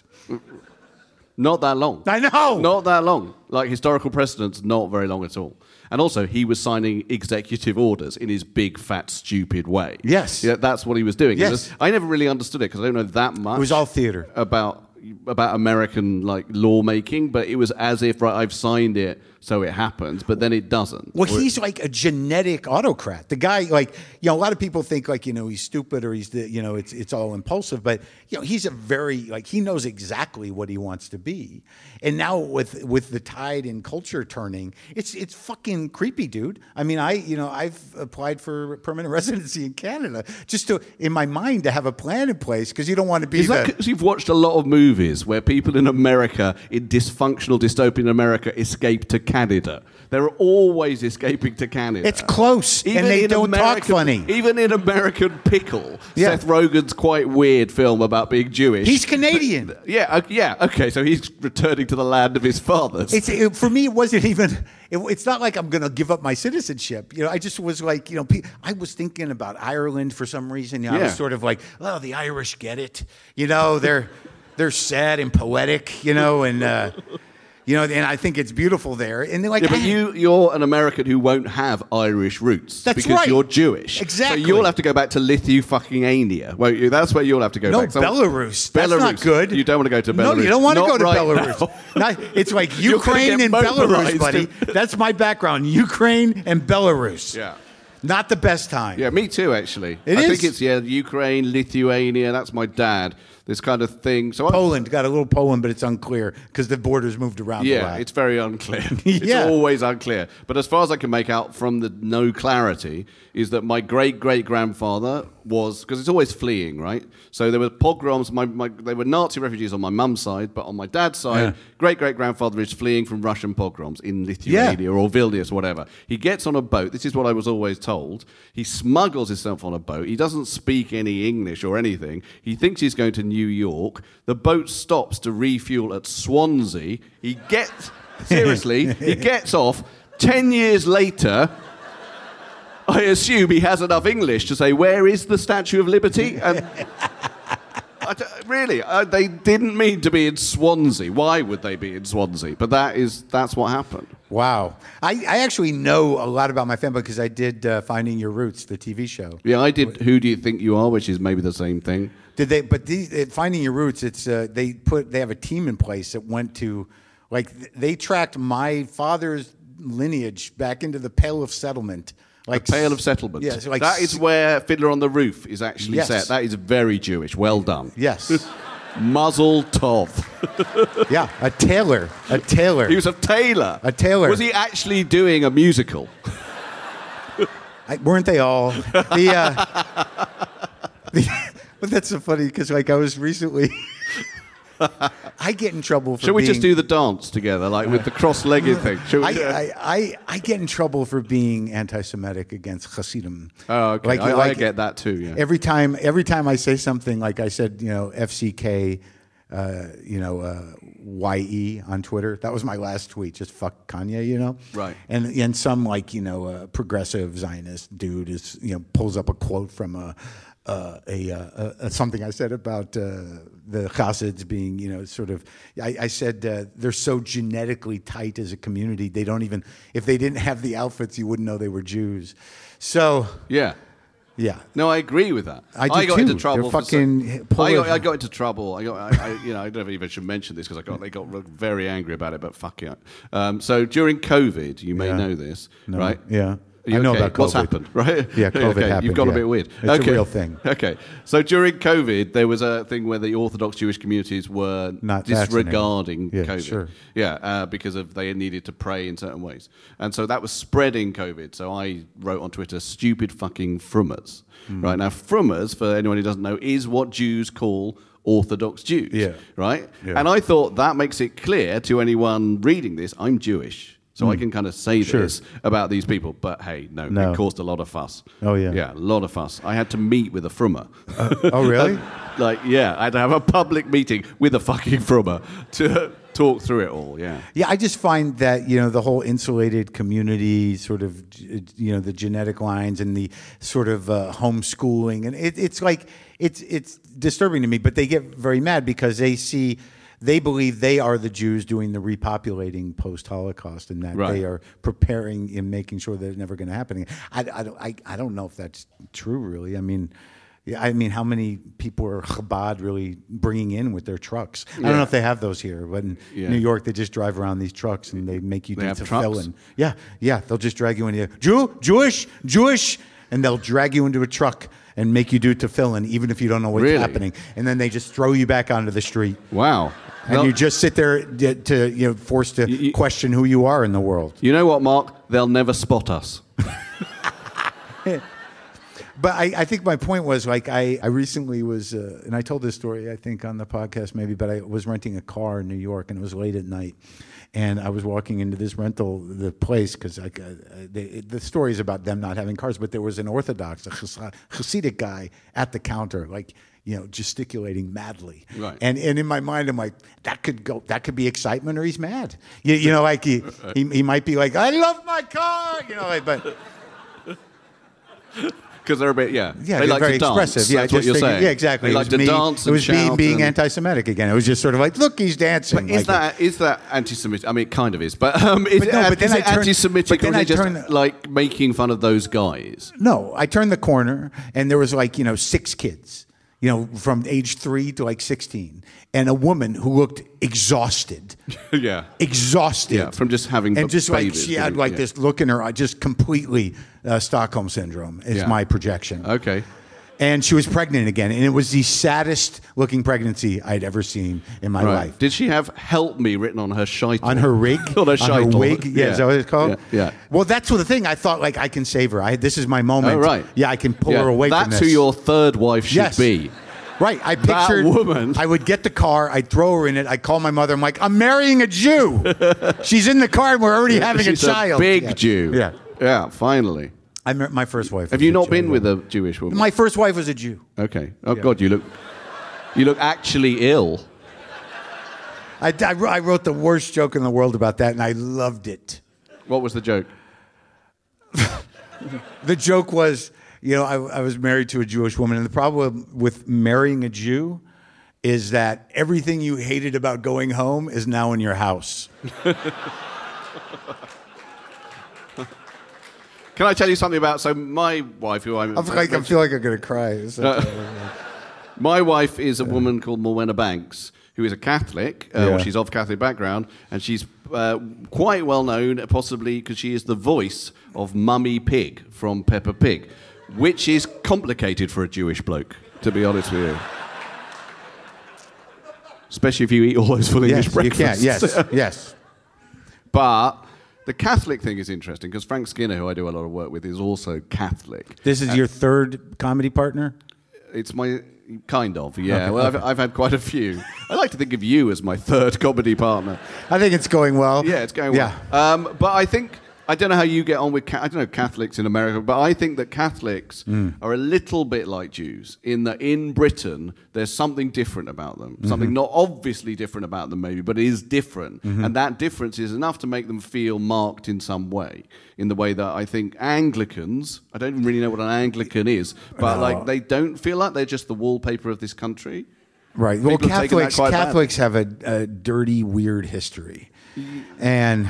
Not that long. I know. Not that long. Like historical precedents, not very long at all. And also, he was signing executive orders in his big, fat, stupid way. Yes. Yeah, that's what he was doing. Yes. I never really understood it because I don't know that much. It was all theater. About American lawmaking, but it was as if I've signed it, so it happens, but then it doesn't. Well, he's like a genetic autocrat. The guy, a lot of people think he's stupid or he's it's all impulsive, but he's a very he knows exactly what he wants to be. And now with the tide and culture turning, it's fucking creepy, dude. I mean, I've applied for permanent residency in Canada just in my mind to have a plan in place because you don't want to be. Is that because you've watched a lot of movies where people in America, in dysfunctional dystopian America, escape to Canada? They're always escaping to Canada. It's close, and they don't talk funny. Even in American Pickle, Seth Rogen's quite weird film about being Jewish. He's Canadian. Okay, so he's returning to the land of his fathers. For me, it wasn't even... It's not like I'm going to give up my citizenship. I just was like, I was thinking about Ireland for some reason. I was sort of like, oh, the Irish get it. They're sad and poetic, and... and I think it's beautiful there. And they're like, but you're an American who won't have Irish roots. That's because right. You're Jewish. Exactly. So you'll have to go back to Lithuania, won't you? That's where you'll have to go back. No, Belarus. That's not good. You don't want to go to Belarus. No, you don't want to go to right Belarus. It's like Ukraine and Belarus, buddy. That's my background. Ukraine and Belarus. Yeah. Not the best time. Yeah, me too, actually. I think it's, Ukraine, Lithuania. That's my dad. This kind of thing. So Poland. Got a little Poland, but it's unclear because the borders moved around a lot. Yeah, it's very unclear. It's always unclear. But as far as I can make out from the no clarity, is that my great-great-grandfather was... Because it's always fleeing, right? So there were pogroms. They were Nazi refugees on my mum's side, but on my dad's side, great-great-grandfather is fleeing from Russian pogroms in Lithuania or Vilnius or whatever. He gets on a boat. This is what I was always told. He smuggles himself on a boat. He doesn't speak any English or anything. He thinks he's going to New York. The boat stops to refuel at Swansea. He gets off. 10 years later, I assume he has enough English to say, where is the Statue of Liberty? Really, they didn't mean to be in Swansea. Why would they be in Swansea? But that's what happened. Wow. I actually know a lot about my family because I did Finding Your Roots, the TV show. Yeah, I did. Who Do You Think You Are, which is maybe the same thing. Did they? But Finding Your Roots, it's they have a team in place that went to, like, they tracked my father's lineage back into the Pale of Settlement. Like the Pale of Settlement. Yeah, so like that is where Fiddler on the Roof is actually set. That is very Jewish. Well done. Yes. Muzzle Tov. Yeah, a tailor. A tailor. He was a tailor. A tailor. Was he actually doing a musical? Weren't they all? But that's so funny because, like, I was recently. I get in trouble for Should we just do the dance together, like with the cross-legged thing? I get in trouble for being anti-Semitic against Hasidim. Oh, okay. Like, I get that too. Yeah. Every time I say something, like I said, FCK, YE on Twitter. That was my last tweet. Just fuck Kanye, Right. And some progressive Zionist dude is pulls up a quote from something I said about the Chassids being, sort of. I said they're so genetically tight as a community. They don't even, if they didn't have the outfits, you wouldn't know they were Jews. So yeah. Yeah. No, I agree with that. I got too. into trouble. I got into trouble. I don't know if I should mention this because they got very angry about it. But fuck it. So during COVID, you may know this, right? Yeah. I know about COVID. What's happened, right? Yeah, COVID happened. You've got a bit weird. It's a real thing. Okay. So during COVID, there was a thing where the Orthodox Jewish communities were not disregarding vaccinated. COVID. Sure. Yeah, because they needed to pray in certain ways. And so that was spreading COVID. So I wrote on Twitter, stupid fucking frummers. Right? Now, frummers, for anyone who doesn't know, is what Jews call Orthodox Jews. Yeah. Right? Yeah. And I thought that makes it clear to anyone reading this, I'm Jewish. So I can kind of say this about these people. But hey, no, it caused a lot of fuss. Oh, yeah. Yeah, a lot of fuss. I had to meet with a frummer. Oh, really? I had to have a public meeting with a fucking frummer to talk through it all, yeah. Yeah, I just find that, the whole insulated community, sort of, the genetic lines and the sort of homeschooling. And it's like, it's disturbing to me, but they get very mad because they believe they are the Jews doing the repopulating post-Holocaust, and that they are preparing and making sure that it's never going to happen again. I don't know if that's true, really. I mean, how many people are Chabad really bringing in with their trucks? I don't know if they have those here, but in New York, they just drive around these trucks and they make you do tefillin. Yeah, they'll just drag you into Jewish, and they'll drag you into a truck and make you do tefillin, even if you don't know what's happening. And then they just throw you back onto the street. Wow. And you just sit there forced to question who you are in the world. You know what, Mark? They'll never spot us. But I think my point was, like, I recently was, and I told this story, I think, on the podcast maybe, but I was renting a car in New York, and it was late at night. And I was walking into this the place, because the story is about them not having cars, but there was an Orthodox, a Hasidic guy at the counter, like, gesticulating madly. Right. And in my mind, I'm like, that could be excitement, or he's mad. Like he might be like, I love my car, but. Because they're a bit, they like very to dance. expressive. Yeah, that's what you're saying. Yeah, exactly. They like to dance. It was being anti-Semitic again. It was just sort of like, look, he's dancing. But is that anti-Semitic? I mean, it kind of is. But is it anti-Semitic, or is it just like making fun of those guys? No, I turned the corner, and there was 6 kids, from age 3 to 16, and a woman who looked exhausted. Yeah. Exhausted. Yeah, from just having and just babies. She had this look in her eye, just completely Stockholm syndrome is my projection. Okay. And she was pregnant again, and it was the saddest looking pregnancy I'd ever seen in my life. Did she have "Help Me" written on her sheitel? On her rig? On her wig? Yeah, is that what it's called? Yeah. Well, that's the thing. I thought, I can save her. This is my moment. Oh, right. Yeah, I can pull her away from this. That's who your third wife should be. Right, I pictured that woman. I would get the car, I'd throw her in it, I'd call my mother, I'm like, I'm marrying a Jew. She's in the car and we're already having a child. She's a big Jew. Yeah. Yeah, finally. My first wife. Have you not been with a Jewish woman? My first wife was a Jew. Okay. Oh, God, you look actually ill. I wrote the worst joke in the world about that, and I loved it. What was the joke? The joke was, I was married to a Jewish woman, and the problem with marrying a Jew is that everything you hated about going home is now in your house. Can I tell you something about? So my wife, who I feel like I'm going to cry. My wife is a woman called Morwenna Banks, who is a Catholic. Well, she's of Catholic background, and she's quite well known, possibly because she is the voice of Mummy Pig from Peppa Pig, which is complicated for a Jewish bloke, to be honest with you. Especially if you eat all those full English breakfasts. Yes. But the Catholic thing is interesting because Frank Skinner, who I do a lot of work with, is also Catholic. This is your third comedy partner? It's my kind of, yeah. Okay. Well, I've had quite a few. I like to think of you as my third comedy partner. I think it's going well. Yeah, it's going well. But I think, I don't know how you get on with, I don't know Catholics in America, but I think that Catholics are a little bit like Jews in that in Britain there's something different about them. Something not obviously different about them maybe, but it is different. And that difference is enough to make them feel marked in some way. In the way that I think Anglicans, I don't even really know what an Anglican is, but like they don't feel like they're just the wallpaper of this country. Right. Well, Catholics have a dirty, weird history. And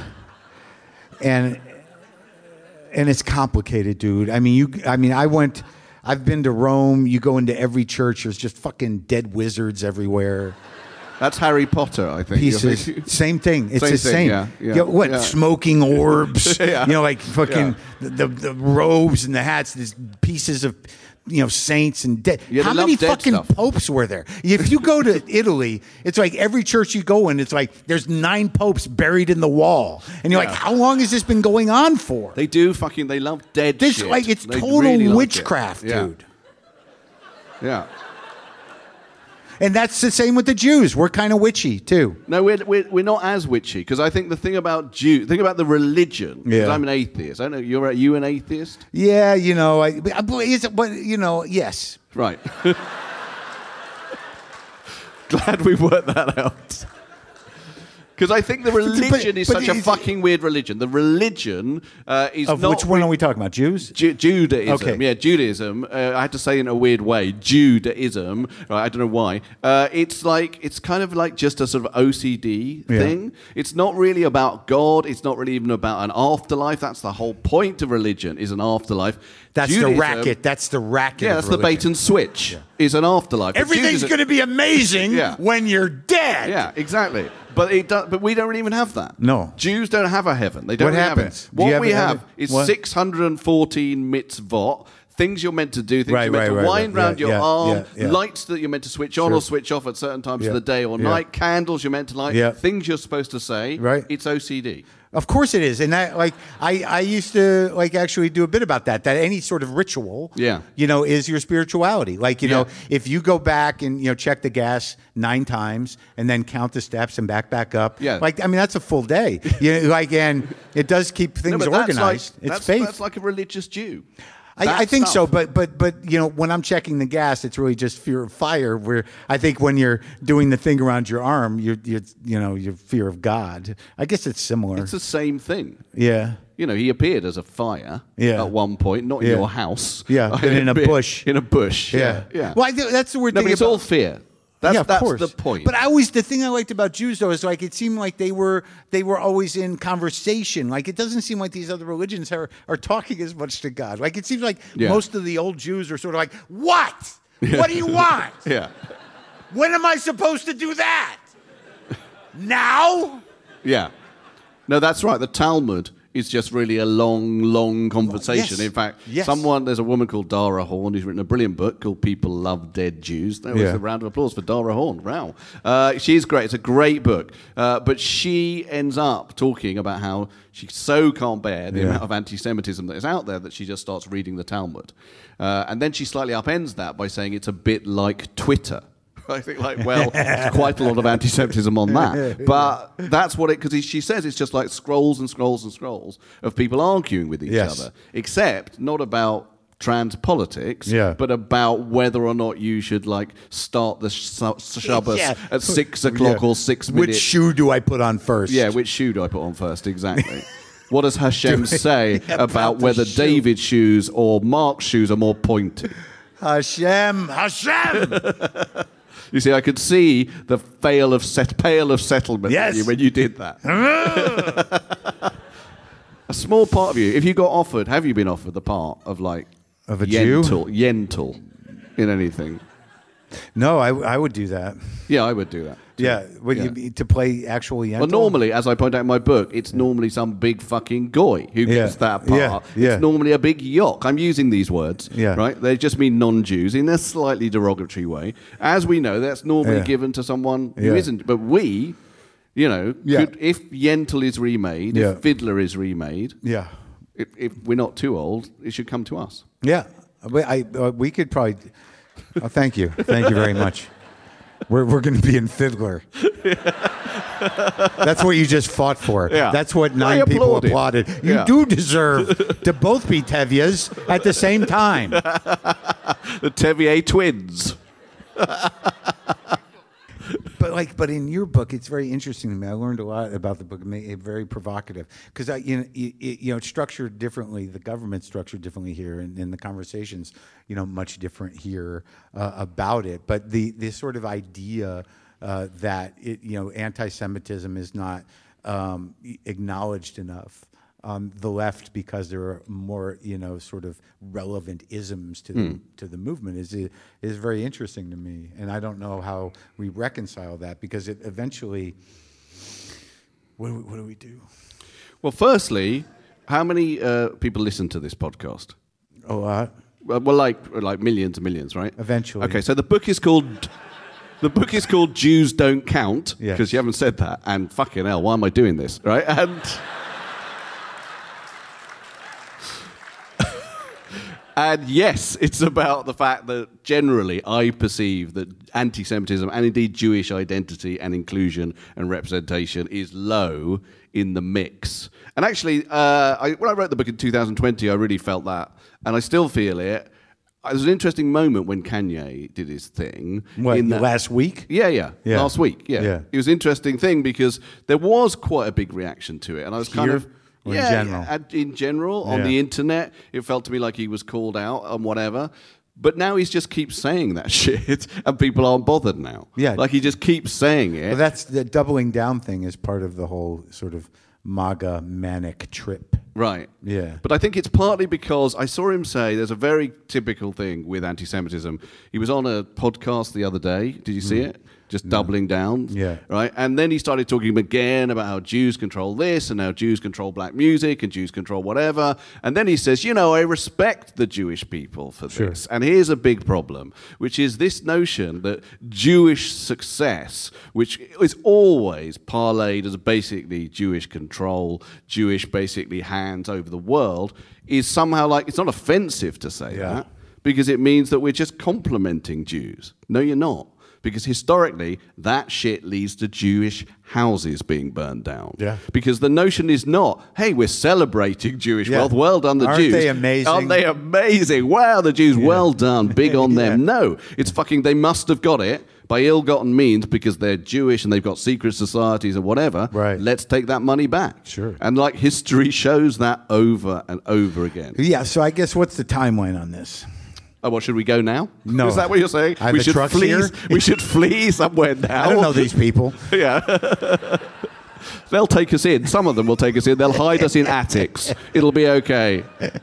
it's complicated, dude. I mean, I've been to Rome. You go into every church. There's just fucking dead wizards everywhere. That's Harry Potter, I think. Pieces. Same thing. It's the same. Yeah. Smoking orbs. Like fucking the robes and the hats. These pieces of, saints and dead. Yeah, how many fucking popes were there? If you go to Italy, it's like every church you go in, it's like there's 9 popes buried in the wall. And you're like, how long has this been going on for? They love dead shit. Like, it's total really witchcraft, dude. Yeah. And that's the same with the Jews. We're kind of witchy too. No, we're not as witchy because I think the thing about think about the religion. Because I'm an atheist. I don't know. You an atheist? Yeah, yes. Right. Glad we worked that out. Because I think the religion is such a fucking weird religion. The religion is of not... Which one are we talking about? Jews? Judaism. Okay. Yeah, Judaism. I had to say it in a weird way. Judaism. Right, I don't know why. It's kind of like just a sort of OCD thing. It's not really about God. It's not really even about an afterlife. That's the whole point of religion, is an afterlife. That's Judaism, the racket. That's the racket. Yeah, that's the bait and switch. Yeah. Is an afterlife. Everything's going to be amazing when you're dead. Yeah, exactly. But we don't even have that. No. Jews don't have a heaven. They don't what have happens? it. What we have is 614 mitzvot, things you're meant to do, things you're meant to wind around your arm, lights that you're meant to switch on or switch off at certain times of the day or night, candles you're meant to light, things you're supposed to say. Right. It's OCD. Of course it is. And that, I used to actually do a bit about that any sort of ritual, is your spirituality. If you go back and, check the gas 9 times and then count the steps and back up. Yeah. That's a full day. And it does keep things organized. It's faith. That's like a religious Jew. I think so, but when I'm checking the gas, it's really just fear of fire. Where I think when you're doing the thing around your arm, your fear of God. I guess it's similar. It's the same thing. Yeah. He appeared as a fire at one point, not in your house. Yeah, but in a bush. In a bush. Yeah. Well, that's the weird thing. But it's all fear. That's the point. But the thing I liked about Jews though is it seemed like they were always in conversation. It doesn't seem like these other religions are talking as much to God. It seems like most of the old Jews are sort of like, what? What do you want? Yeah. When am I supposed to do that? Now? Yeah. No, that's right. The Talmud is just really a long conversation. In fact, there's a woman called Dara Horn who's written a brilliant book called People Love Dead Jews. That was a round of applause for Dara Horn. Wow. She's great. It's a great book. But she ends up talking about how she so can't bear the amount of anti-Semitism that is out there that she just starts reading the Talmud. And then she slightly upends that by saying it's a bit like Twitter. I think, there's quite a lot of anti-Semitism on that. But that's what because she says it's just like scrolls and scrolls and scrolls of people arguing with each other, except not about trans politics, but about whether or not you should start the Shabbos at 6 o'clock or 6 minutes. Which shoe do I put on first? Yeah, which shoe do I put on first? Exactly. What does Hashem say about whether David's shoes or Mark's shoes are more pointy? Hashem! You see, I could see the pale of settlement Yes. in you when you did that. A small part of you, if you got offered, have you been offered the part of like Of a Jew? Yentl in anything? No, I would do that. Yeah, I would do that. Yeah, to play actual Yentl? Well, normally, as I point out in my book, it's normally some big fucking goy who gets that part. Yeah. It's normally a big yock. I'm using these words, right? They just mean non-Jews in a slightly derogatory way. As we know, that's normally given to someone who isn't. But we, could, if Yentl is remade, if Fiddler is remade, if we're not too old, it should come to us. Yeah, we could probably... Oh, thank you very much. We're going to be in Fiddler. That's what you just fought for. Yeah. That's what 9 people applauded. You do deserve to both be Tevias at the same time. The Tevier twins. But in your book, it's very interesting to me. I learned a lot about the book. It's very provocative because it's structured differently. The government's structured differently here, and the conversations, much different here about it. But the sort of idea that anti-Semitism is not acknowledged enough on the left because there are more, sort of relevant isms to the movement is very interesting to me, and I don't know how we reconcile that because it eventually. What do we do? Well, firstly, how many people listen to this podcast? A lot. Well, like millions and millions, right? Eventually. Okay, so the book is called Jews Don't Count because you haven't said that, and fucking hell, why am I doing this, right? And yes, it's about the fact that generally I perceive that anti-Semitism and indeed Jewish identity and inclusion and representation is low in the mix. And actually, when I wrote the book in 2020, I really felt that, and I still feel it. There was an interesting moment when Kanye did his thing. Last week? Yeah. Last week, yeah. It was an interesting thing because there was quite a big reaction to it, and I was kind of... Or in general? In general, on the internet, it felt to me like he was called out and whatever. But now he just keeps saying that shit, and people aren't bothered now. Yeah. Like he just keeps saying it. Well, that's the doubling down thing is part of the whole sort of MAGA manic trip. Right. Yeah. But I think it's partly because I saw him say there's a very typical thing with anti-Semitism. He was on a podcast the other day. Did you see it? Just doubling down. Yeah. Right? And then he started talking again about how Jews control this and how Jews control black music and Jews control whatever. And then he says, I respect the Jewish people for this. And here's a big problem, which is this notion that Jewish success, which is always parlayed as basically Jewish control, Jewish basically hands over the world, is somehow like, it's not offensive to say that because it means that we're just complimenting Jews. No, you're not. Because historically, that shit leads to Jewish houses being burned down. Yeah. Because the notion is not, hey, we're celebrating Jewish wealth. Well done, the Jews. Aren't they amazing? Aren't they amazing? Wow, the Jews, well done. Big on them. No, it's fucking, they must have got it by ill-gotten means because they're Jewish and they've got secret societies and whatever. Right. Let's take that money back. Sure. And like history shows that over and over again. Yeah, so I guess what's the timeline on this? Oh, what, should we go now? No. Is that what you're saying? We should flee. here? We should flee somewhere now. I don't know these people. Yeah. They'll take us in. Some of them will take us in. They'll hide us in attics. It'll be okay.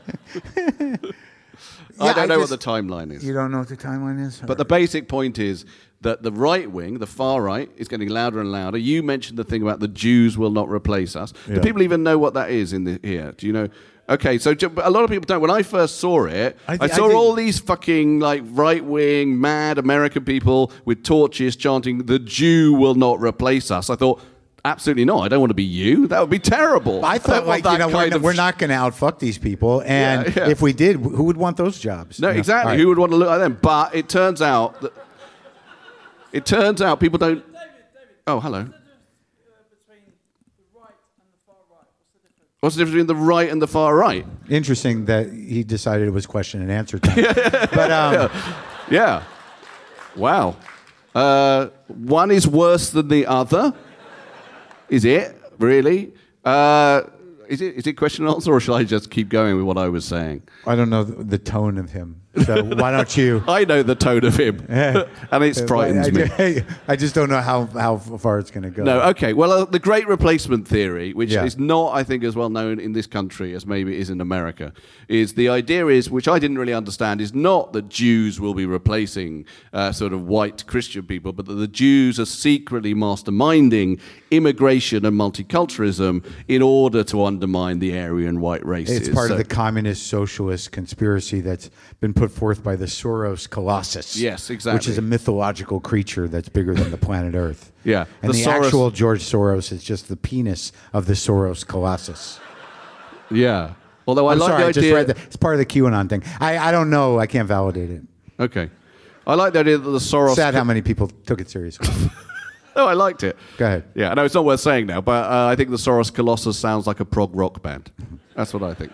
I don't know what the timeline is. You don't know what the timeline is? But the basic point is that the right wing, the far right, is getting louder and louder. You mentioned the thing about the Jews will not replace us. Do people even know what that is here? Do you know? Okay, so a lot of people don't. When I first saw it, I saw all these fucking like right-wing, mad American people with torches chanting, "The Jew will not replace us." I thought, absolutely not. I don't want to be you. That would be terrible. I thought, we're not going to outfuck these people, and if we did, who would want those jobs? No, exactly. Right. Who would want to look like them? But it turns out people don't. David. Oh, hello. What's the difference between the right and the far right? Interesting that he decided it was question and answer time. But yeah. Wow. One is worse than the other. Is it really? Is it question and answer, or shall I just keep going with what I was saying? I don't know the tone of him. So why don't you? I know the tone of him, and it frightens me. I just don't know how far it's going to go. No, okay. Well, the Great Replacement theory, which Yeah. is not, I think, as well known in this country as maybe it is in America, is the idea is, which I didn't really understand, is not that Jews will be replacing sort of white Christian people, but that the Jews are secretly masterminding immigration and multiculturalism in order to undermine the Aryan white races. It's part of the communist socialist conspiracy that's been put forth by the Soros Colossus. Yes, exactly. Which is a mythological creature that's bigger than the planet Earth. Yeah. And the Soros- actual George Soros is just the penis of the Soros Colossus. Yeah. Although I I'm like sorry, the I just idea. read that. It's part of the QAnon thing. I don't know. I can't validate it. Okay. I like the idea that the Soros. Sad how many people took it seriously. Oh, I liked it. Go ahead. Yeah, I know it's not worth saying now, but I think the Soros Colossus sounds like a prog rock band. That's what I think.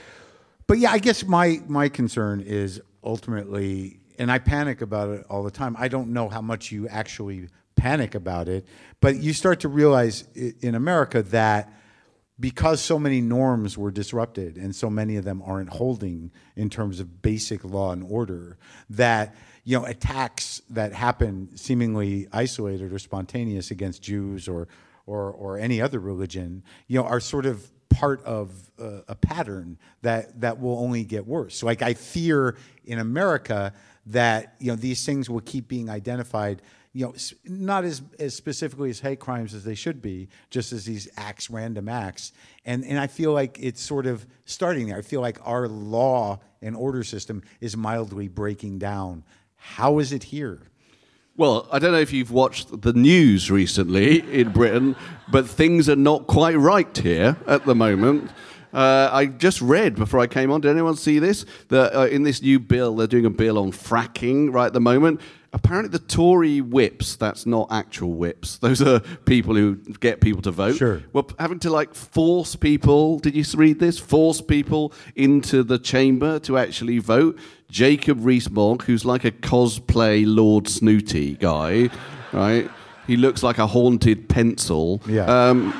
But yeah, I guess my concern is ultimately, and I panic about it all the time. I don't know how much you actually panic about it, but you start to realize in America that because so many norms were disrupted and so many of them aren't holding in terms of basic law and order, that attacks that happen seemingly isolated or spontaneous against Jews or any other religion, are sort of part of a pattern that will only get worse. So, like, I fear in America that these things will keep being identified, not as specifically as hate crimes as they should be, just as these acts, random acts. And I feel like it's sort of starting there. I feel like our law and order system is mildly breaking down. How is it here? Well, I don't know if you've watched the news recently in Britain, but things are not quite right here at the moment. I just read before I came on, did anyone see this? That in this new bill, they're doing a bill on fracking right at the moment. Apparently the Tory whips, that's not actual whips, those are people who get people to vote. Sure. Were having to force people, did you read this? Force people into the chamber to actually vote. Jacob Rees-Mogg, who's like a cosplay Lord Snooty guy, right? He looks like a haunted pencil. Yeah.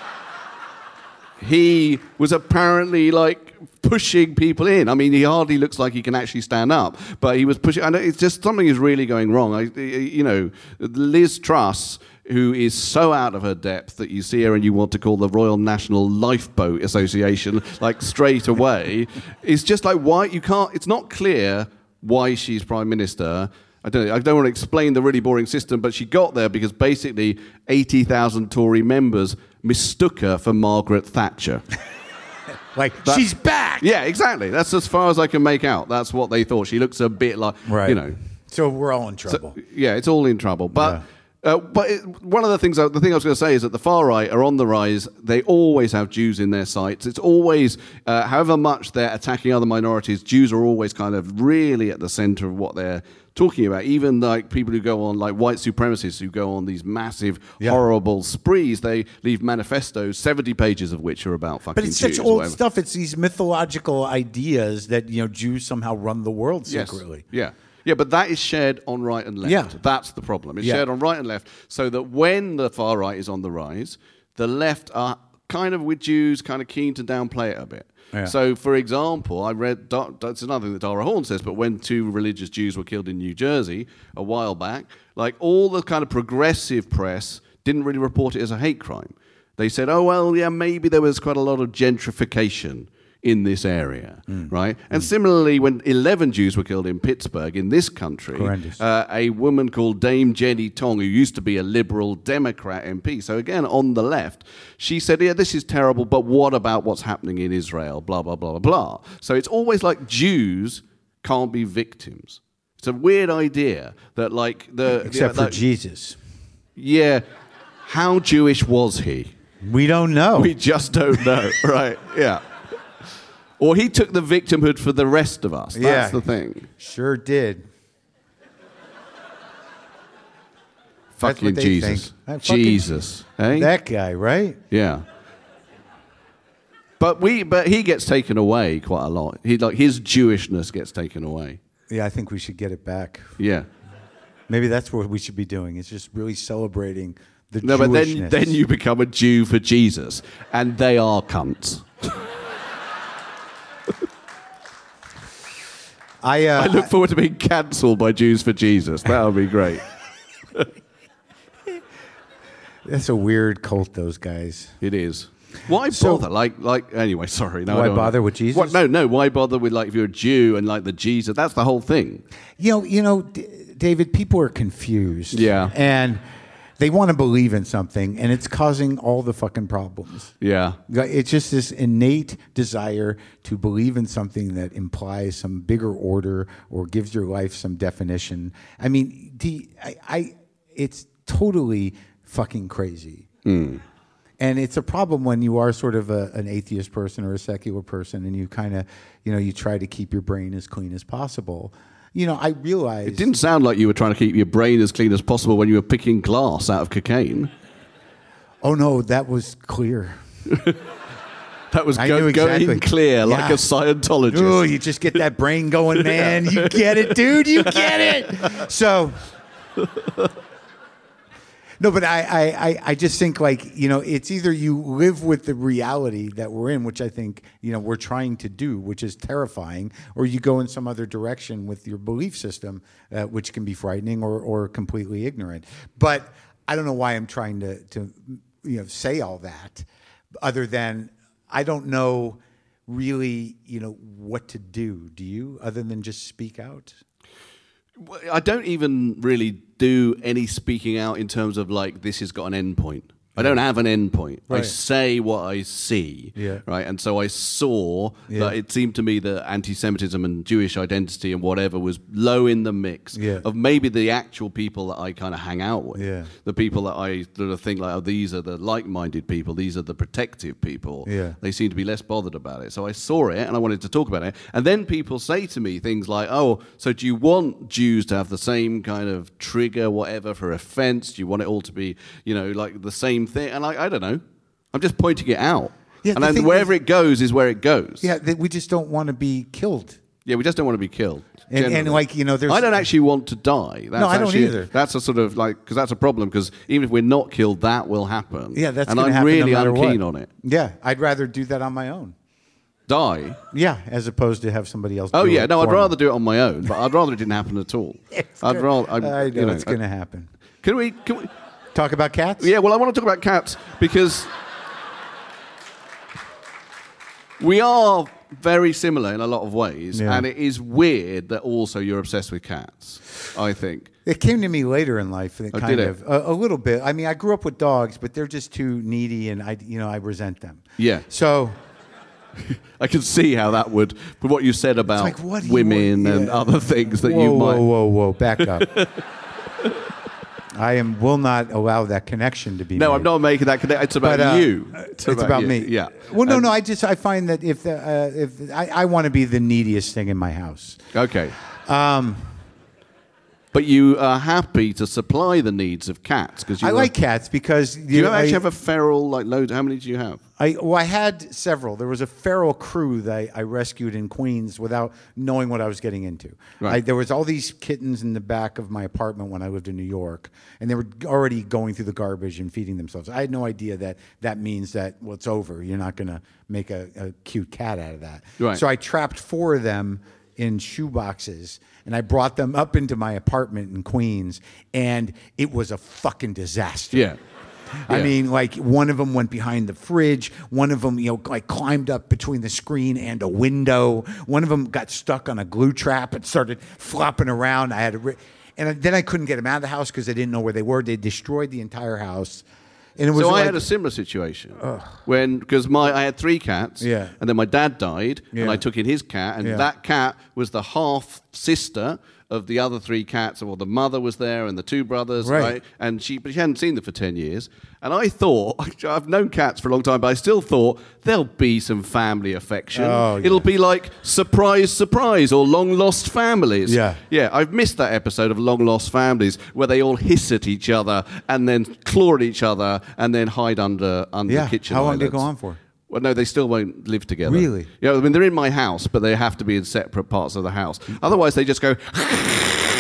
He was apparently pushing people in. I mean, he hardly looks like he can actually stand up, but he was pushing. And it's just something is really going wrong. Liz Truss, who is so out of her depth that you see her and you want to call the Royal National Lifeboat Association straight away, is just why you can't. It's not clear why she's Prime Minister. I don't want to explain the really boring system, but she got there because basically 80,000 Tory members mistook her for Margaret Thatcher. She's back! Yeah, exactly. That's as far as I can make out. That's what they thought. She looks a bit like, Right. So we're all in trouble. Yeah, it's all in trouble. But one of the thing I was going to say is that the far right are on the rise. They always have Jews in their sights. It's always, however much they're attacking other minorities, Jews are always kind of really at the center of what they're talking about. Even people who go on, white supremacists who go on these massive, horrible sprees, they leave manifestos, 70 pages of which are about fucking Jews. But it's such old stuff. It's these mythological ideas that, Jews somehow run the world secretly. Yes. Yeah. Yeah, but that is shared on right and left. Yeah. That's the problem. It's shared on right and left, so that when the far right is on the rise, the left are kind of with Jews, kind of keen to downplay it a bit. Yeah. So, for example, I read, that's another thing that Dara Horn says, but when 2 religious Jews were killed in New Jersey a while back, all the kind of progressive press didn't really report it as a hate crime. They said, oh, well, yeah, maybe there was quite a lot of gentrification in this area, right? And similarly, when 11 Jews were killed in Pittsburgh, in this country, a woman called Dame Jenny Tong, who used to be a Liberal Democrat MP, so again, on the left, she said, yeah, this is terrible, but what about what's happening in Israel, blah, blah, blah, blah, blah. So it's always Jews can't be victims. It's a weird idea that Except for Jesus. Yeah. How Jewish was he? We don't know. We just don't know, right? Yeah. Or he took the victimhood for the rest of us. That's the thing. Sure did. Fucking Jesus. Jesus. Eh? That guy, right? Yeah. But he gets taken away quite a lot. His Jewishness gets taken away. Yeah, I think we should get it back. Yeah. Maybe that's what we should be doing. It's just really celebrating No, but Jewishness. then you become a Jew for Jesus, and they are cunts. I look forward to being cancelled by Jews for Jesus. That would be great. That's a weird cult, those guys. It is. Why bother? Anyway, sorry. No, Why bother with Jesus? What, no. Why bother with, like, if you're a Jew and, like, the Jesus? That's the whole thing. You know, David, people are confused. Yeah. And they want to believe in something, and it's causing all the fucking problems. Yeah. It's just this innate desire to believe in something that implies some bigger order or gives your life some definition. I mean, it's totally fucking crazy. And it's a problem when you are sort of an atheist person or a secular person, and you kind of, you try to keep your brain as clean as possible. I realize... It didn't sound like you were trying to keep your brain as clean as possible when you were picking glass out of cocaine. Oh, no, that was clear. That was going exactly. Clear, like a Scientologist. Oh, you just get that brain going, man. You get it, dude. You get it. So... No, but I just think, like, it's either you live with the reality that we're in, which I think, we're trying to do, which is terrifying, or you go in some other direction with your belief system, which can be frightening or completely ignorant. But I don't know why I'm trying to say all that, other than I don't know really, what to do. Do you, other than just speak out? I don't even really do any speaking out in terms of, like, this has got an end point. I don't have an end point. Right. I say what I see, right? And so I saw that it seemed to me that anti-Semitism and Jewish identity and whatever was low in the mix of maybe the actual people that I kind of hang out with. The people that I sort of think, like, oh, these are the like-minded people, these are the protective people. They seem to be less bothered about it. So I saw it and I wanted to talk about it. And then people say to me things like, oh, so do you want Jews to have the same kind of trigger, whatever, for offense? Do you want it all to be, like the same thing? And I don't know. I'm just pointing it out. And then wherever it goes is where it goes. Yeah, we just don't want to be killed. Yeah, we just don't want to be killed. And like, there's... I don't actually want to die. No, I don't either. That's a sort of, like, because that's a problem, because even if we're not killed, that will happen. Yeah, that's going to happen. And I'm really no unkeen on it. Yeah, I'd rather do that on my own. Die? Yeah, as opposed to have somebody else do it. Oh, yeah, no, I'd rather do it on my own, but I'd rather it didn't happen at all. I know it's going to happen. Can we talk about cats? Yeah, well, I want to talk about cats because we are very similar in a lot of ways, and it is weird that also you're obsessed with cats, I think. It came to me later in life, a little bit. I mean, I grew up with dogs, but they're just too needy, and I resent them. Yeah. So... I can see how that would, but what you said about women and other things that you might... Whoa, back up. I will not allow that connection to be made. No, I'm not making that connection. It's about you. It's about me. Yeah. Well, no. I find that if I want to be the neediest thing in my house. Okay. But you are happy to supply the needs of cats because I like cats because do you actually have a feral, like, loads? How many do you have? I had several. There was a feral crew that I rescued in Queens without knowing what I was getting into. Right. There was all these kittens in the back of my apartment when I lived in New York, and they were already going through the garbage and feeding themselves. I had no idea that means that, well, it's over. You're not going to make a cute cat out of that. Right. So I trapped 4 of them in shoe boxes, and I brought them up into my apartment in Queens, and it was a fucking disaster. Yeah. I mean, like, one of them went behind the fridge. One of them, like, climbed up between the screen and a window. One of them got stuck on a glue trap and started flopping around. And then I couldn't get them out of the house because I didn't know where they were. They destroyed the entire house. And it was I had a similar situation because I had 3 cats, and then my dad died, and I took in his cat, and that cat was the half sister of the other 3 cats. Well, the mother was there and the 2 brothers, right? And she hadn't seen them for 10 years. And I thought, I've known cats for a long time, but I still thought there'll be some family affection. Oh, yeah. It'll be like surprise, surprise, or long lost families. Yeah. Yeah, I've missed that episode of Long Lost Families where they all hiss at each other and then claw at each other and then hide under kitchen How long islands. did it go on for? Well, no, they still won't live together. Really? Yeah, I mean, they're in my house, but they have to be in separate parts of the house. Otherwise, they just go...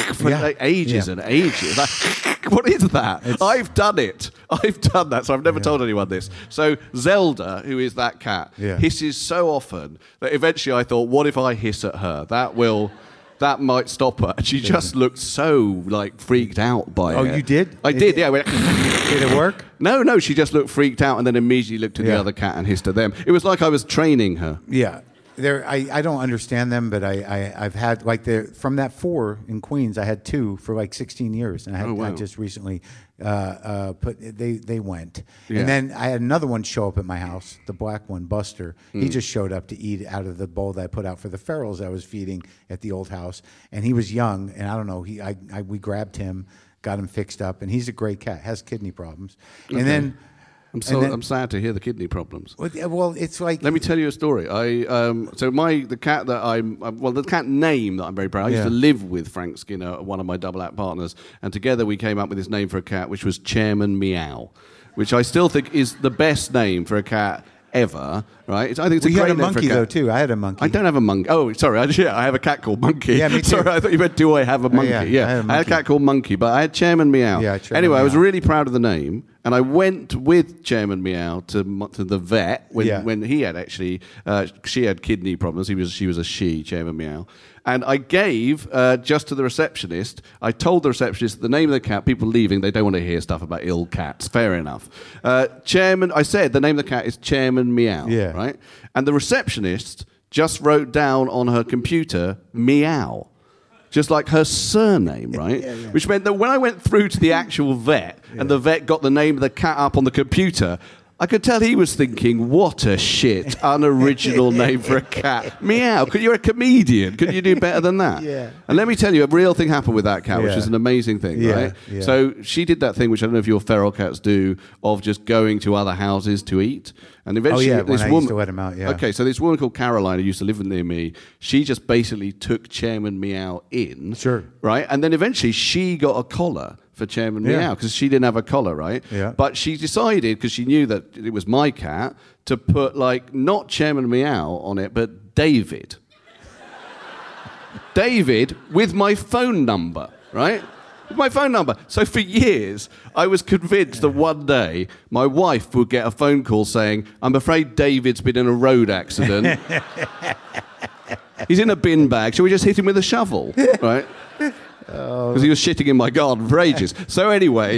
for like ages and ages. Like, what is that? I've done it. I've done that, so I've never told anyone this. So Zelda, who is that cat, hisses so often that eventually I thought, what if I hiss at her? That might stop her. And she just looked so like freaked out by it. Oh, you did? I did, yeah. Did it work? No, she just looked freaked out and then immediately looked at the other cat and hissed at them. It was like I was training her. Yeah. I don't understand them, but I've had like from that 4 in Queens, I had 2 for like 16 years, and I just recently they went, and then I had another one show up at my house, the black one, Buster. He just showed up to eat out of the bowl that I put out for the ferals I was feeding at the old house, and he was young, and I don't know, we grabbed him, got him fixed up, and he's a great cat, has kidney problems, and then. I'm sad to hear the kidney problems. Well, it's like. Let me tell you a story. The cat name that I'm very proud of. I used to live with Frank Skinner, one of my double act partners, and together we came up with this name for a cat, which was Chairman Meow, which I still think is the best name for a cat ever, right? I think it's a great name for a cat. You had a monkey though too. I had a monkey. I don't have a monkey. Oh, sorry. I have a cat called Monkey. Yeah, me too. Sorry, I thought you meant, do I have a monkey? I had a cat called Monkey, but I had Chairman Meow. Yeah, anyway, I was really proud of the name, and I went with Chairman Meow to the vet when he had actually she had kidney problems. She was a she, Chairman Meow. And I gave just to the receptionist. I told the receptionist the name of the cat. People leaving, they don't want to hear stuff about ill cats. Fair enough. Chairman, I said the name of the cat is Chairman Meow. Yeah. Right. And the receptionist just wrote down on her computer Meow, just like her surname, right? Which meant that when I went through to the actual vet and the vet got the name of the cat up on the computer, I could tell he was thinking, what a shit, unoriginal name for a cat. Meow. You're a comedian. Could you do better than that? Yeah. And let me tell you, a real thing happened with that cat, which is an amazing thing, right? Yeah. So she did that thing, which I don't know if your feral cats do, of just going to other houses to eat. And eventually, when I used to let him out, Okay, so this woman called Caroline, who used to live near me, she just basically took Chairman Meow in. Sure. Right? And then eventually she got a collar for Chairman Meow because she didn't have a collar, right? Yeah. But she decided, because she knew that it was my cat, to put like not Chairman Meow on it, but David. David with my phone number, right? With my phone number. So for years, I was convinced that one day my wife would get a phone call saying, I'm afraid David's been in a road accident. He's in a bin bag. Shall we just hit him with a shovel? Right? Because he was shitting in my garden for ages. So anyway,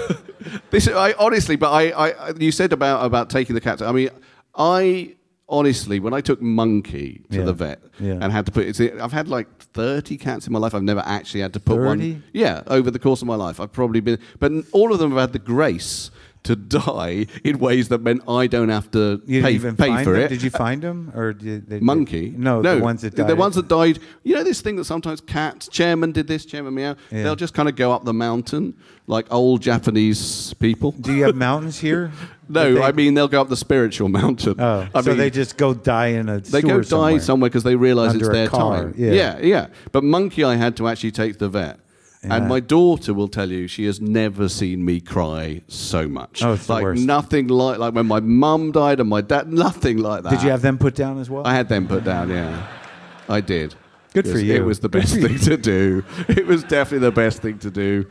you said about taking the cat. I mean, honestly, when I took Monkey to the vet and had to put I've had like 30 cats in my life. I've never actually had to put 30? one. Yeah, over the course of my life, I've probably been, but all of them have had the grace to die in ways that meant I don't have to pay for it. Did you find them, or did they? Monkey? No, the ones that died. The ones that died. You know this thing that sometimes cats. Chairman did this. Chairman Meow. Yeah. They'll just kind of go up the mountain like old Japanese people. Do you have mountains here? No, I mean they'll go up the spiritual mountain. Oh, so they just go die in a They sewer go die somewhere because they realise it's Under a their car, time. yeah. Yeah. But Monkey, I had to actually take to the vet. Yeah. And my daughter will tell you she has never seen me cry so much. Oh, it's the like worst. nothing like when my mum died and my dad, nothing like that. Did you have them put down as well? I had them put down, yeah. I did. Good for you. It was the best thing to do. It was definitely the best thing to do.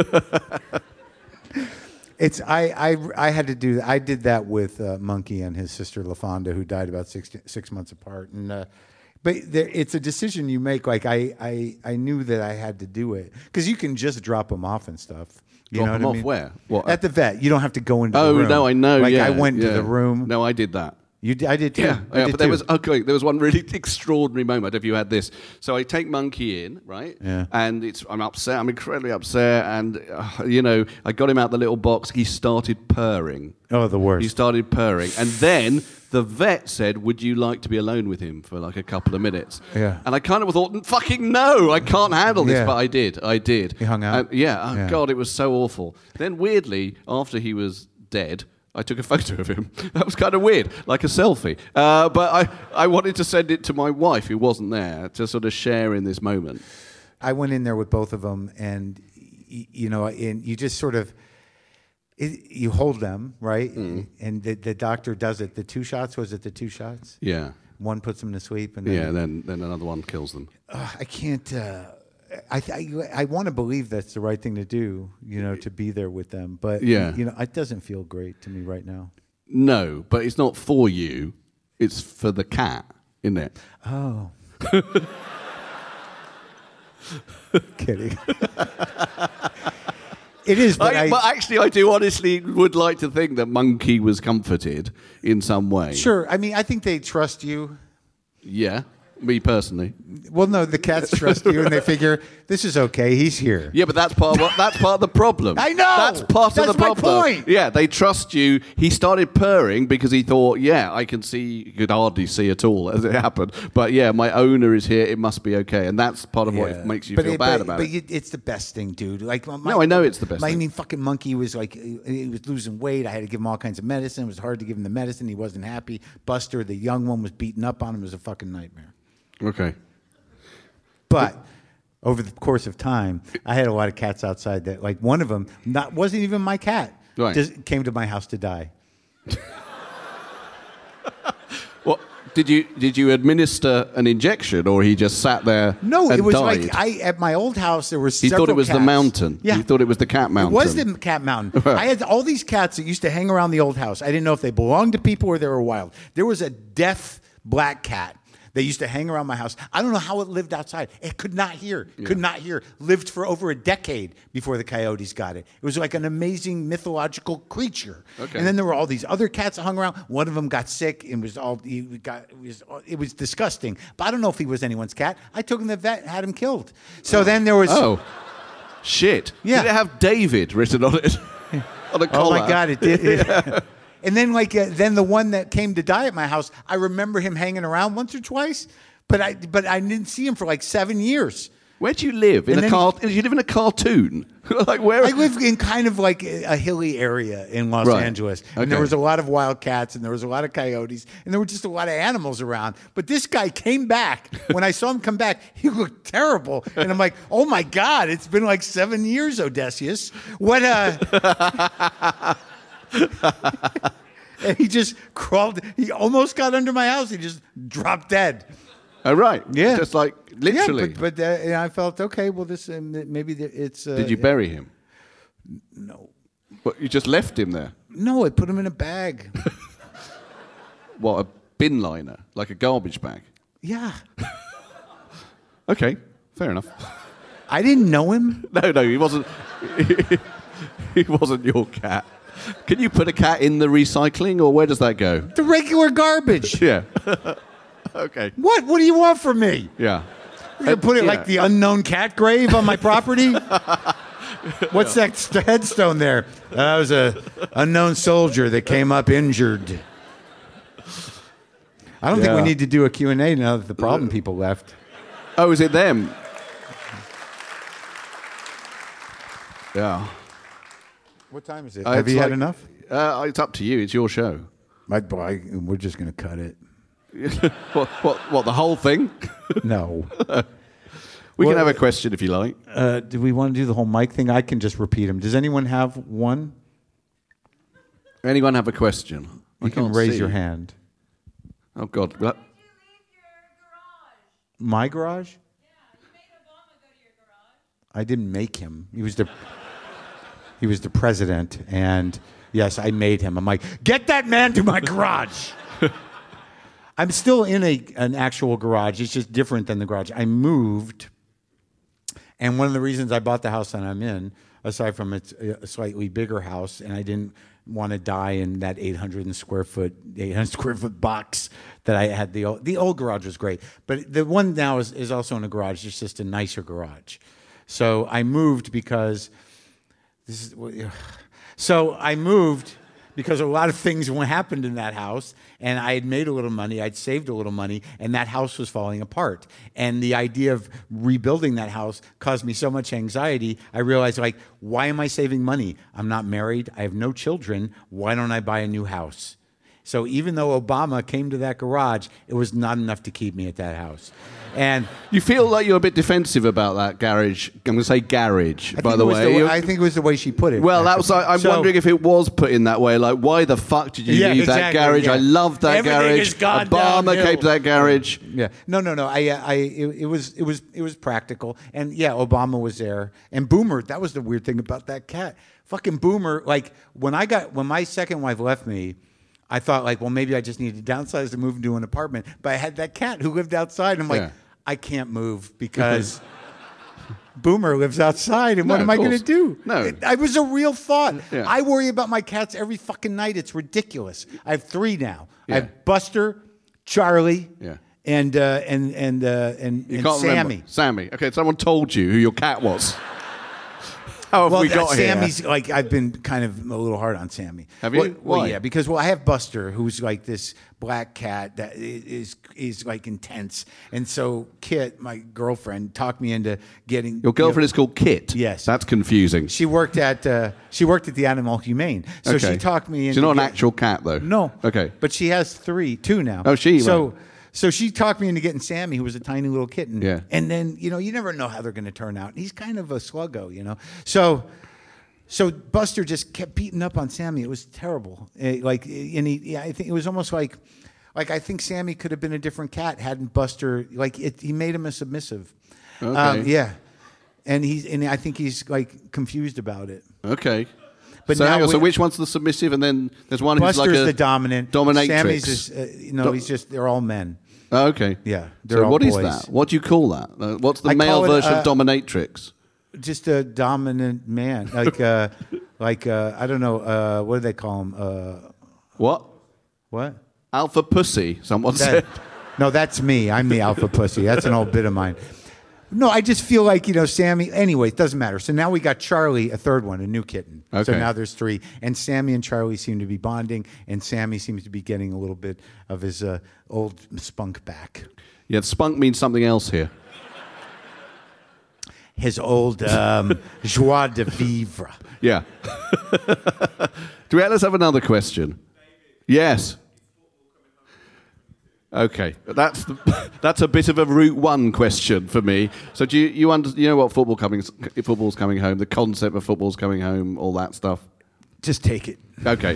I had to do. I did that with Monkey and his sister LaFonda, who died about 6 months apart. And but it's a decision you make. Like I knew that I had to do it because you can just drop them off and stuff. You Drop them know what off I mean? Where? What? At the vet. You don't have to go into the room. Oh no, I know. Like yeah, I went to yeah. the room. No, I did that. I did too. Yeah, I did but there too. was one really extraordinary moment. I don't know if you had this. So I take Monkey in, right? Yeah. And I'm upset. I'm incredibly upset. And I got him out the little box. He started purring. Oh, the worst. He started purring, and then the vet said, "Would you like to be alone with him for like a couple of minutes?" Yeah. And I kind of thought, "Fucking no, I can't handle this." Yeah. But I did. He hung out? And, yeah. God, it was so awful. Then weirdly, after he was dead, I took a photo of him. That was kind of weird, like a selfie. But I wanted to send it to my wife, who wasn't there, to sort of share in this moment. I went in there with both of them, and and you just sort of you hold them, right? Mm. And the doctor does it. The 2 shots, was it the 2 shots? Yeah. One puts them to sleep, and Then another one kills them. I can't. I want to believe that's the right thing to do, to be there with them. But, Yeah. It doesn't feel great to me right now. No, but it's not for you. It's for the cat, isn't it? Oh. Kidding. It is, but actually, I do honestly would like to think that Monkey was comforted in some way. Sure. I mean, I think they trust you. Yeah, me personally. Well, no, the cats trust you, and they figure this is okay. He's here. Yeah, but that's part of the problem. I know. That's part of the my problem. point. Yeah, they trust you. He started purring because he thought, I can see. You could hardly see at all as it happened. But yeah, my owner is here. It must be okay, and that's part of what makes you feel bad about it. But it's the best thing, dude. Like, no, I know it's the best thing. I mean, fucking Monkey was like, he was losing weight. I had to give him all kinds of medicine. It was hard to give him the medicine. He wasn't happy. Buster, the young one, was beating up on him. It was a fucking nightmare. Okay. But over the course of time, I had a lot of cats outside that, like, one of them wasn't even my cat. Right. Just came to my house to die. What did you administer an injection, or he just sat there? No, and it was died? like at my old house there was. He thought it was cats. the mountain. Yeah, he thought it was the cat mountain. It was the cat mountain. I had all these cats that used to hang around the old house. I didn't know if they belonged to people or they were wild. There was a deaf black cat. They used to hang around my house. I don't know how it lived outside. It could not hear. Could not hear. Lived for over a decade before the coyotes got it. It was like an amazing mythological creature. Okay. And then there were all these other cats that hung around. One of them got sick and it was disgusting. But I don't know if he was anyone's cat. I took him to the vet and had him killed. So then there was... Oh, shit. Yeah. Did it have David written on it? On a collar? Oh, my God, it did. And then, then the one that came to die at my house, I remember him hanging around once or twice, but I didn't see him for like 7 years. Where do you live? Did you live in a cartoon? Like where? I live in kind of like a hilly area in Los Angeles. And there was a lot of wild cats and there was a lot of coyotes and there were just a lot of animals around. But this guy came back. When I saw him come back, he looked terrible. And I'm like, oh my God, it's been like 7 years, Odysseus. What and he just crawled. He almost got under my house. He just dropped dead. Oh, right. Yeah. Just like literally. Yeah, but I felt, okay, well, this maybe it's... Did you bury him? No. What, you just left him there? No, I put him in a bag. What, a bin liner? Like a garbage bag? Yeah. Okay, fair enough. I didn't know him. No, he wasn't... he wasn't your cat. Can you put a cat in the recycling, or where does that go? The regular garbage. Yeah. Okay. What? What do you want from me? Yeah. You're going to put it like the unknown cat grave on my property? What's that headstone there? That was a unknown soldier that came up injured. I don't think we need to do a Q&A now that the problem people left. Oh, is it them? Yeah. What time is it? Have you had enough? It's up to you. It's your show. We're just going to cut it. What, the whole thing? No. We can have a question if you like. Do we want to do the whole mic thing? I can just repeat them. Does anyone have one? Anyone have a question? You can raise your hand. Oh, God. My garage? Yeah, you made Obama go to your garage. I didn't make him. He was the president, and yes, I made him. I'm like, get that man to my garage. I'm still in an actual garage. It's just different than the garage. I moved, and one of the reasons I bought the house that I'm in, aside from it's a slightly bigger house, and I didn't want to die in that 800 square foot box that I had. The old garage was great, but the one now is also in a garage. It's just a nicer garage. So I moved because because a lot of things happened in that house, and I had made a little money, I'd saved a little money, and that house was falling apart. And the idea of rebuilding that house caused me so much anxiety. I realized, like, why am I saving money? I'm not married. I have no children. Why don't I buy a new house? So even though Obama came to that garage, it was not enough to keep me at that house. And You feel like you're a bit defensive about that garage. I'm going to say garage, by the way. I think it was the way she put it. Well, that was. I'm wondering if it was put in that way. Like, why the fuck did you leave that garage? Yeah. I love that Everything garage. has gone Obama downhill. came to that garage. Yeah. No. It was practical, and yeah, Obama was there, and Boomer. That was the weird thing about that cat. Fucking Boomer. Like when my second wife left me, I thought like, well, maybe I just needed to downsize to move into an apartment. But I had that cat who lived outside, and I'm like, Yeah. I can't move because Boomer lives outside, and what No, am I of going to course. do? No. It was a real thought. Yeah. I worry about my cats every fucking night. It's ridiculous. I have 3 now. Yeah. I have Buster, Charlie, Yeah. and You can't Sammy. remember. Sammy. Okay, someone told you who your cat was. How have we got here? Sammy's like I've been kind of a little hard on Sammy. Have you? Well, Why? yeah, because I have Buster, who's like this black cat that is like intense, and so Kit, my girlfriend, talked me into getting Your girlfriend is called Kit. Yes. That's confusing. She worked at the Animal Humane, so Okay. she talked me into. She's not an get- actual cat, though. No. Okay. But she has 2 now. Oh, So she talked me into getting Sammy, who was a tiny little kitten. Yeah. And then, you never know how they're going to turn out. He's kind of a sluggo, So Buster just kept beating up on Sammy. It was terrible. I think it was almost like I think Sammy could have been a different cat hadn't Buster, he made him a submissive. Okay. Yeah. And I think he's like confused about it. Okay. But so, now hang on, so we- which one's the submissive, and then there's one who's Buster's like a the dominant. dominatrix. Sammy's is, he's just, they're all men. Oh, okay. Yeah, they're So all what is boys. that? What do you call that? What's the I male call it, version of dominatrix? Just a dominant man. I don't know, what do they call him? What? What? Alpha pussy, someone said. No, that's me. I'm the alpha pussy. That's an old bit of mine. No, I just feel like, Sammy, anyway, it doesn't matter. So now we got Charlie, a third one, a new kitten. So Okay. now there's 3. And Sammy and Charlie seem to be bonding, and Sammy seems to be getting a little bit of his old spunk back. Yeah, spunk means something else here. His old joie de vivre. Yeah. Let's have another question. Yes. Okay, that's a bit of a Route 1 question for me. So do you know what football's coming home, the concept of football's coming home, all that stuff? Just take it. Okay.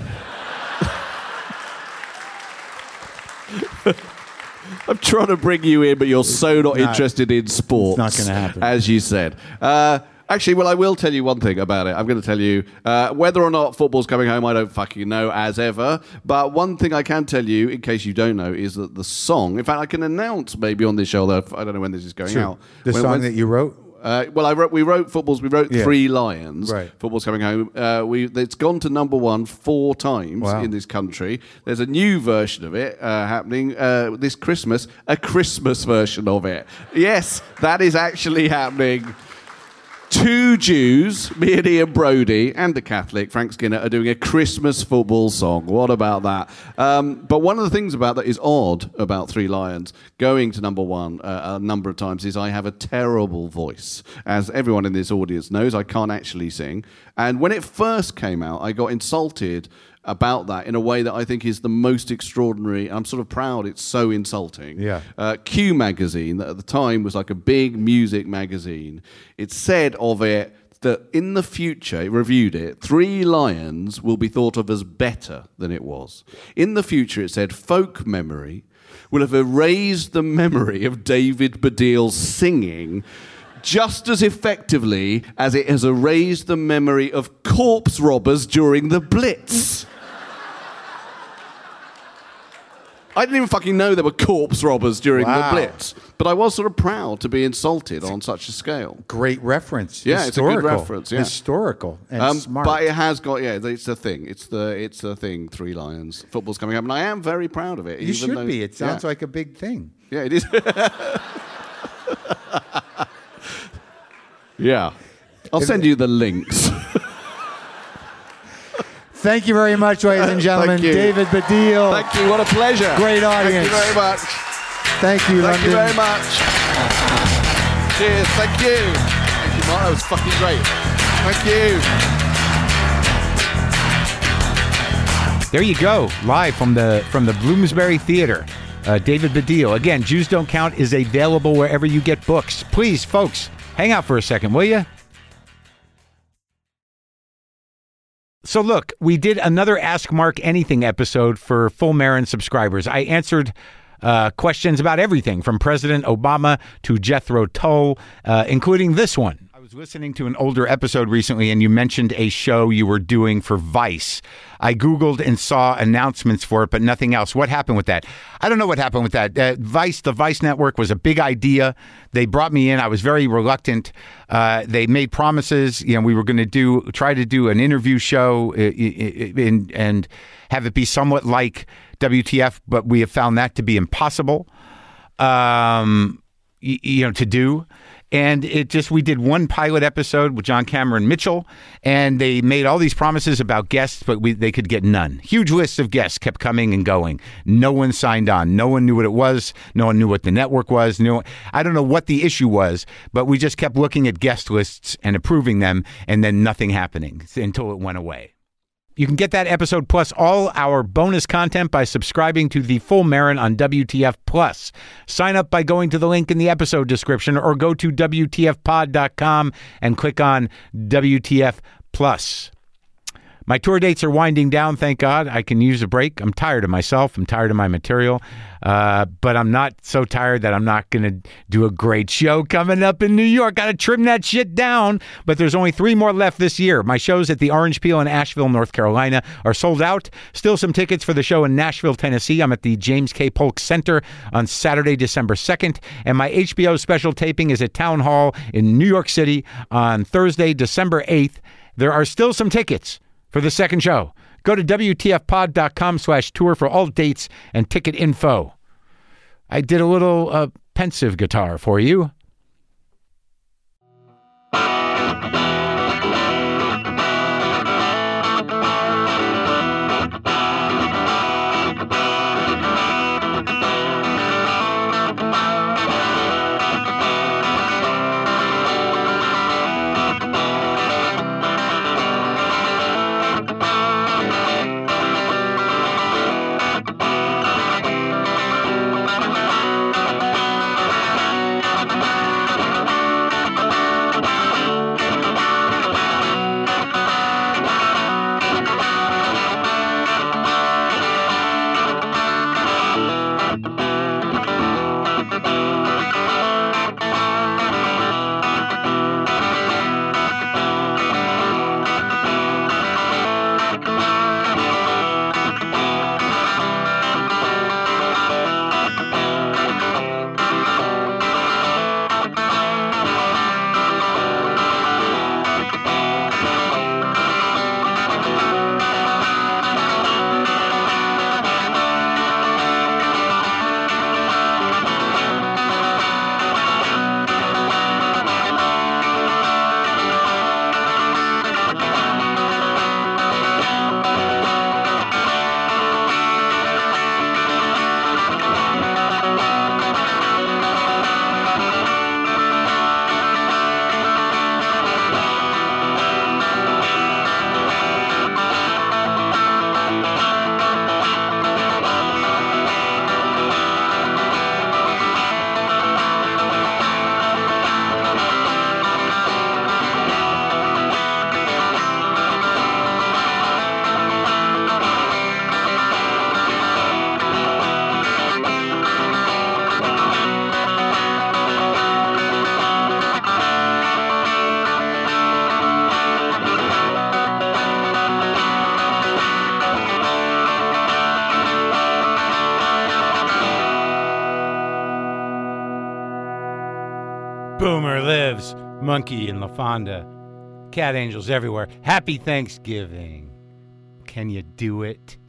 I'm trying to bring you in, but you're so not interested in sports. It's not gonna happen. As you said. Actually, well, I will tell you one thing about it. I'm going to tell you whether or not football's coming home, I don't fucking know, as ever. But one thing I can tell you, in case you don't know, is that the song, in fact, I can announce maybe on this show, though, I don't know when this is going out. The song that you wrote? We wrote Footballs. We wrote Yeah. 3 Lions. Right. Football's coming home. It's gone to number 1 4 times Wow. in this country. There's a new version of it happening this Christmas. A Christmas version of it. Yes, that is actually happening. 2 Jews, me and Ian Brody, and a Catholic, Frank Skinner, are doing a Christmas football song. What about that? But one of the things about that is odd about 3 Lions going to number 1 a number of times is I have a terrible voice. As everyone in this audience knows, I can't actually sing. And when it first came out, I got insulted about that in a way that I think is the most extraordinary. I'm sort of proud it's so insulting. Yeah. Q magazine, that at the time was like a big music magazine, it said of it that in the future, it reviewed it, 3 Lions will be thought of as better than it was. In the future, it said, folk memory will have erased the memory of David Baddiel singing just as effectively as it has erased the memory of corpse robbers during the Blitz. I didn't even fucking know there were corpse robbers during Wow. the Blitz. But I was sort of proud to be insulted on such a scale. Great reference. Yeah, it's a good Historical. reference, yeah. Historical and smart. But it has got, it's a thing. It's the thing, 3 Lions. Football's coming up, and I am very proud of it. you even should though- be. It sounds yeah. like a big thing. Yeah, it is. Yeah. I'll send you the links. Thank you very much, ladies and gentlemen. Thank you. David Baddiel. Thank you. What a pleasure. Great audience. Thank you very much. Thank you, Thank London. you very much. Cheers. Thank you. Thank you, Mark. That was fucking great. Thank you. There you go, live from the Bloomsbury Theater. David Baddiel. Again, Jews Don't Count is available wherever you get books. Please, folks, hang out for a second, will you? So look, we did another Ask Mark Anything episode for Full Marin subscribers. I answered questions about everything from President Obama to Jethro Tull, including this one. I was listening to an older episode recently, and you mentioned a show you were doing for Vice. I Googled and saw announcements for it, but nothing else. What happened with that? I don't know what happened with that. Vice, the Vice Network, was a big idea. They brought me in. I was very reluctant. They made promises. You know, we were going to try to do an interview show and have it be somewhat like WTF, but we have found that to be impossible, to do. And we did one pilot episode with John Cameron Mitchell, and they made all these promises about guests, but they could get none. Huge lists of guests kept coming and going. No one signed on. No one knew what it was. No one knew what the network was. I don't know what the issue was, but we just kept looking at guest lists and approving them, and then nothing happening until it went away. You can get that episode plus all our bonus content by subscribing to The Full Marin on WTF Plus. Sign up by going to the link in the episode description or go to WTFpod.com and click on WTF Plus. My tour dates are winding down, thank God. I can use a break. I'm tired of myself. I'm tired of my material. But I'm not so tired that I'm not going to do a great show coming up in New York. Got to trim that shit down. But there's only 3 more left this year. My shows at the Orange Peel in Asheville, North Carolina are sold out. Still some tickets for the show in Nashville, Tennessee. I'm at the James K. Polk Center on Saturday, December 2nd. And my HBO special taping is at Town Hall in New York City on Thursday, December 8th. There are still some tickets for the second show. Go to WTFpod.com/tour for all dates and ticket info. I did a little pensive guitar for you. Boomer lives. Monkey in La Fonda. Cat angels everywhere. Happy Thanksgiving. Can you do it?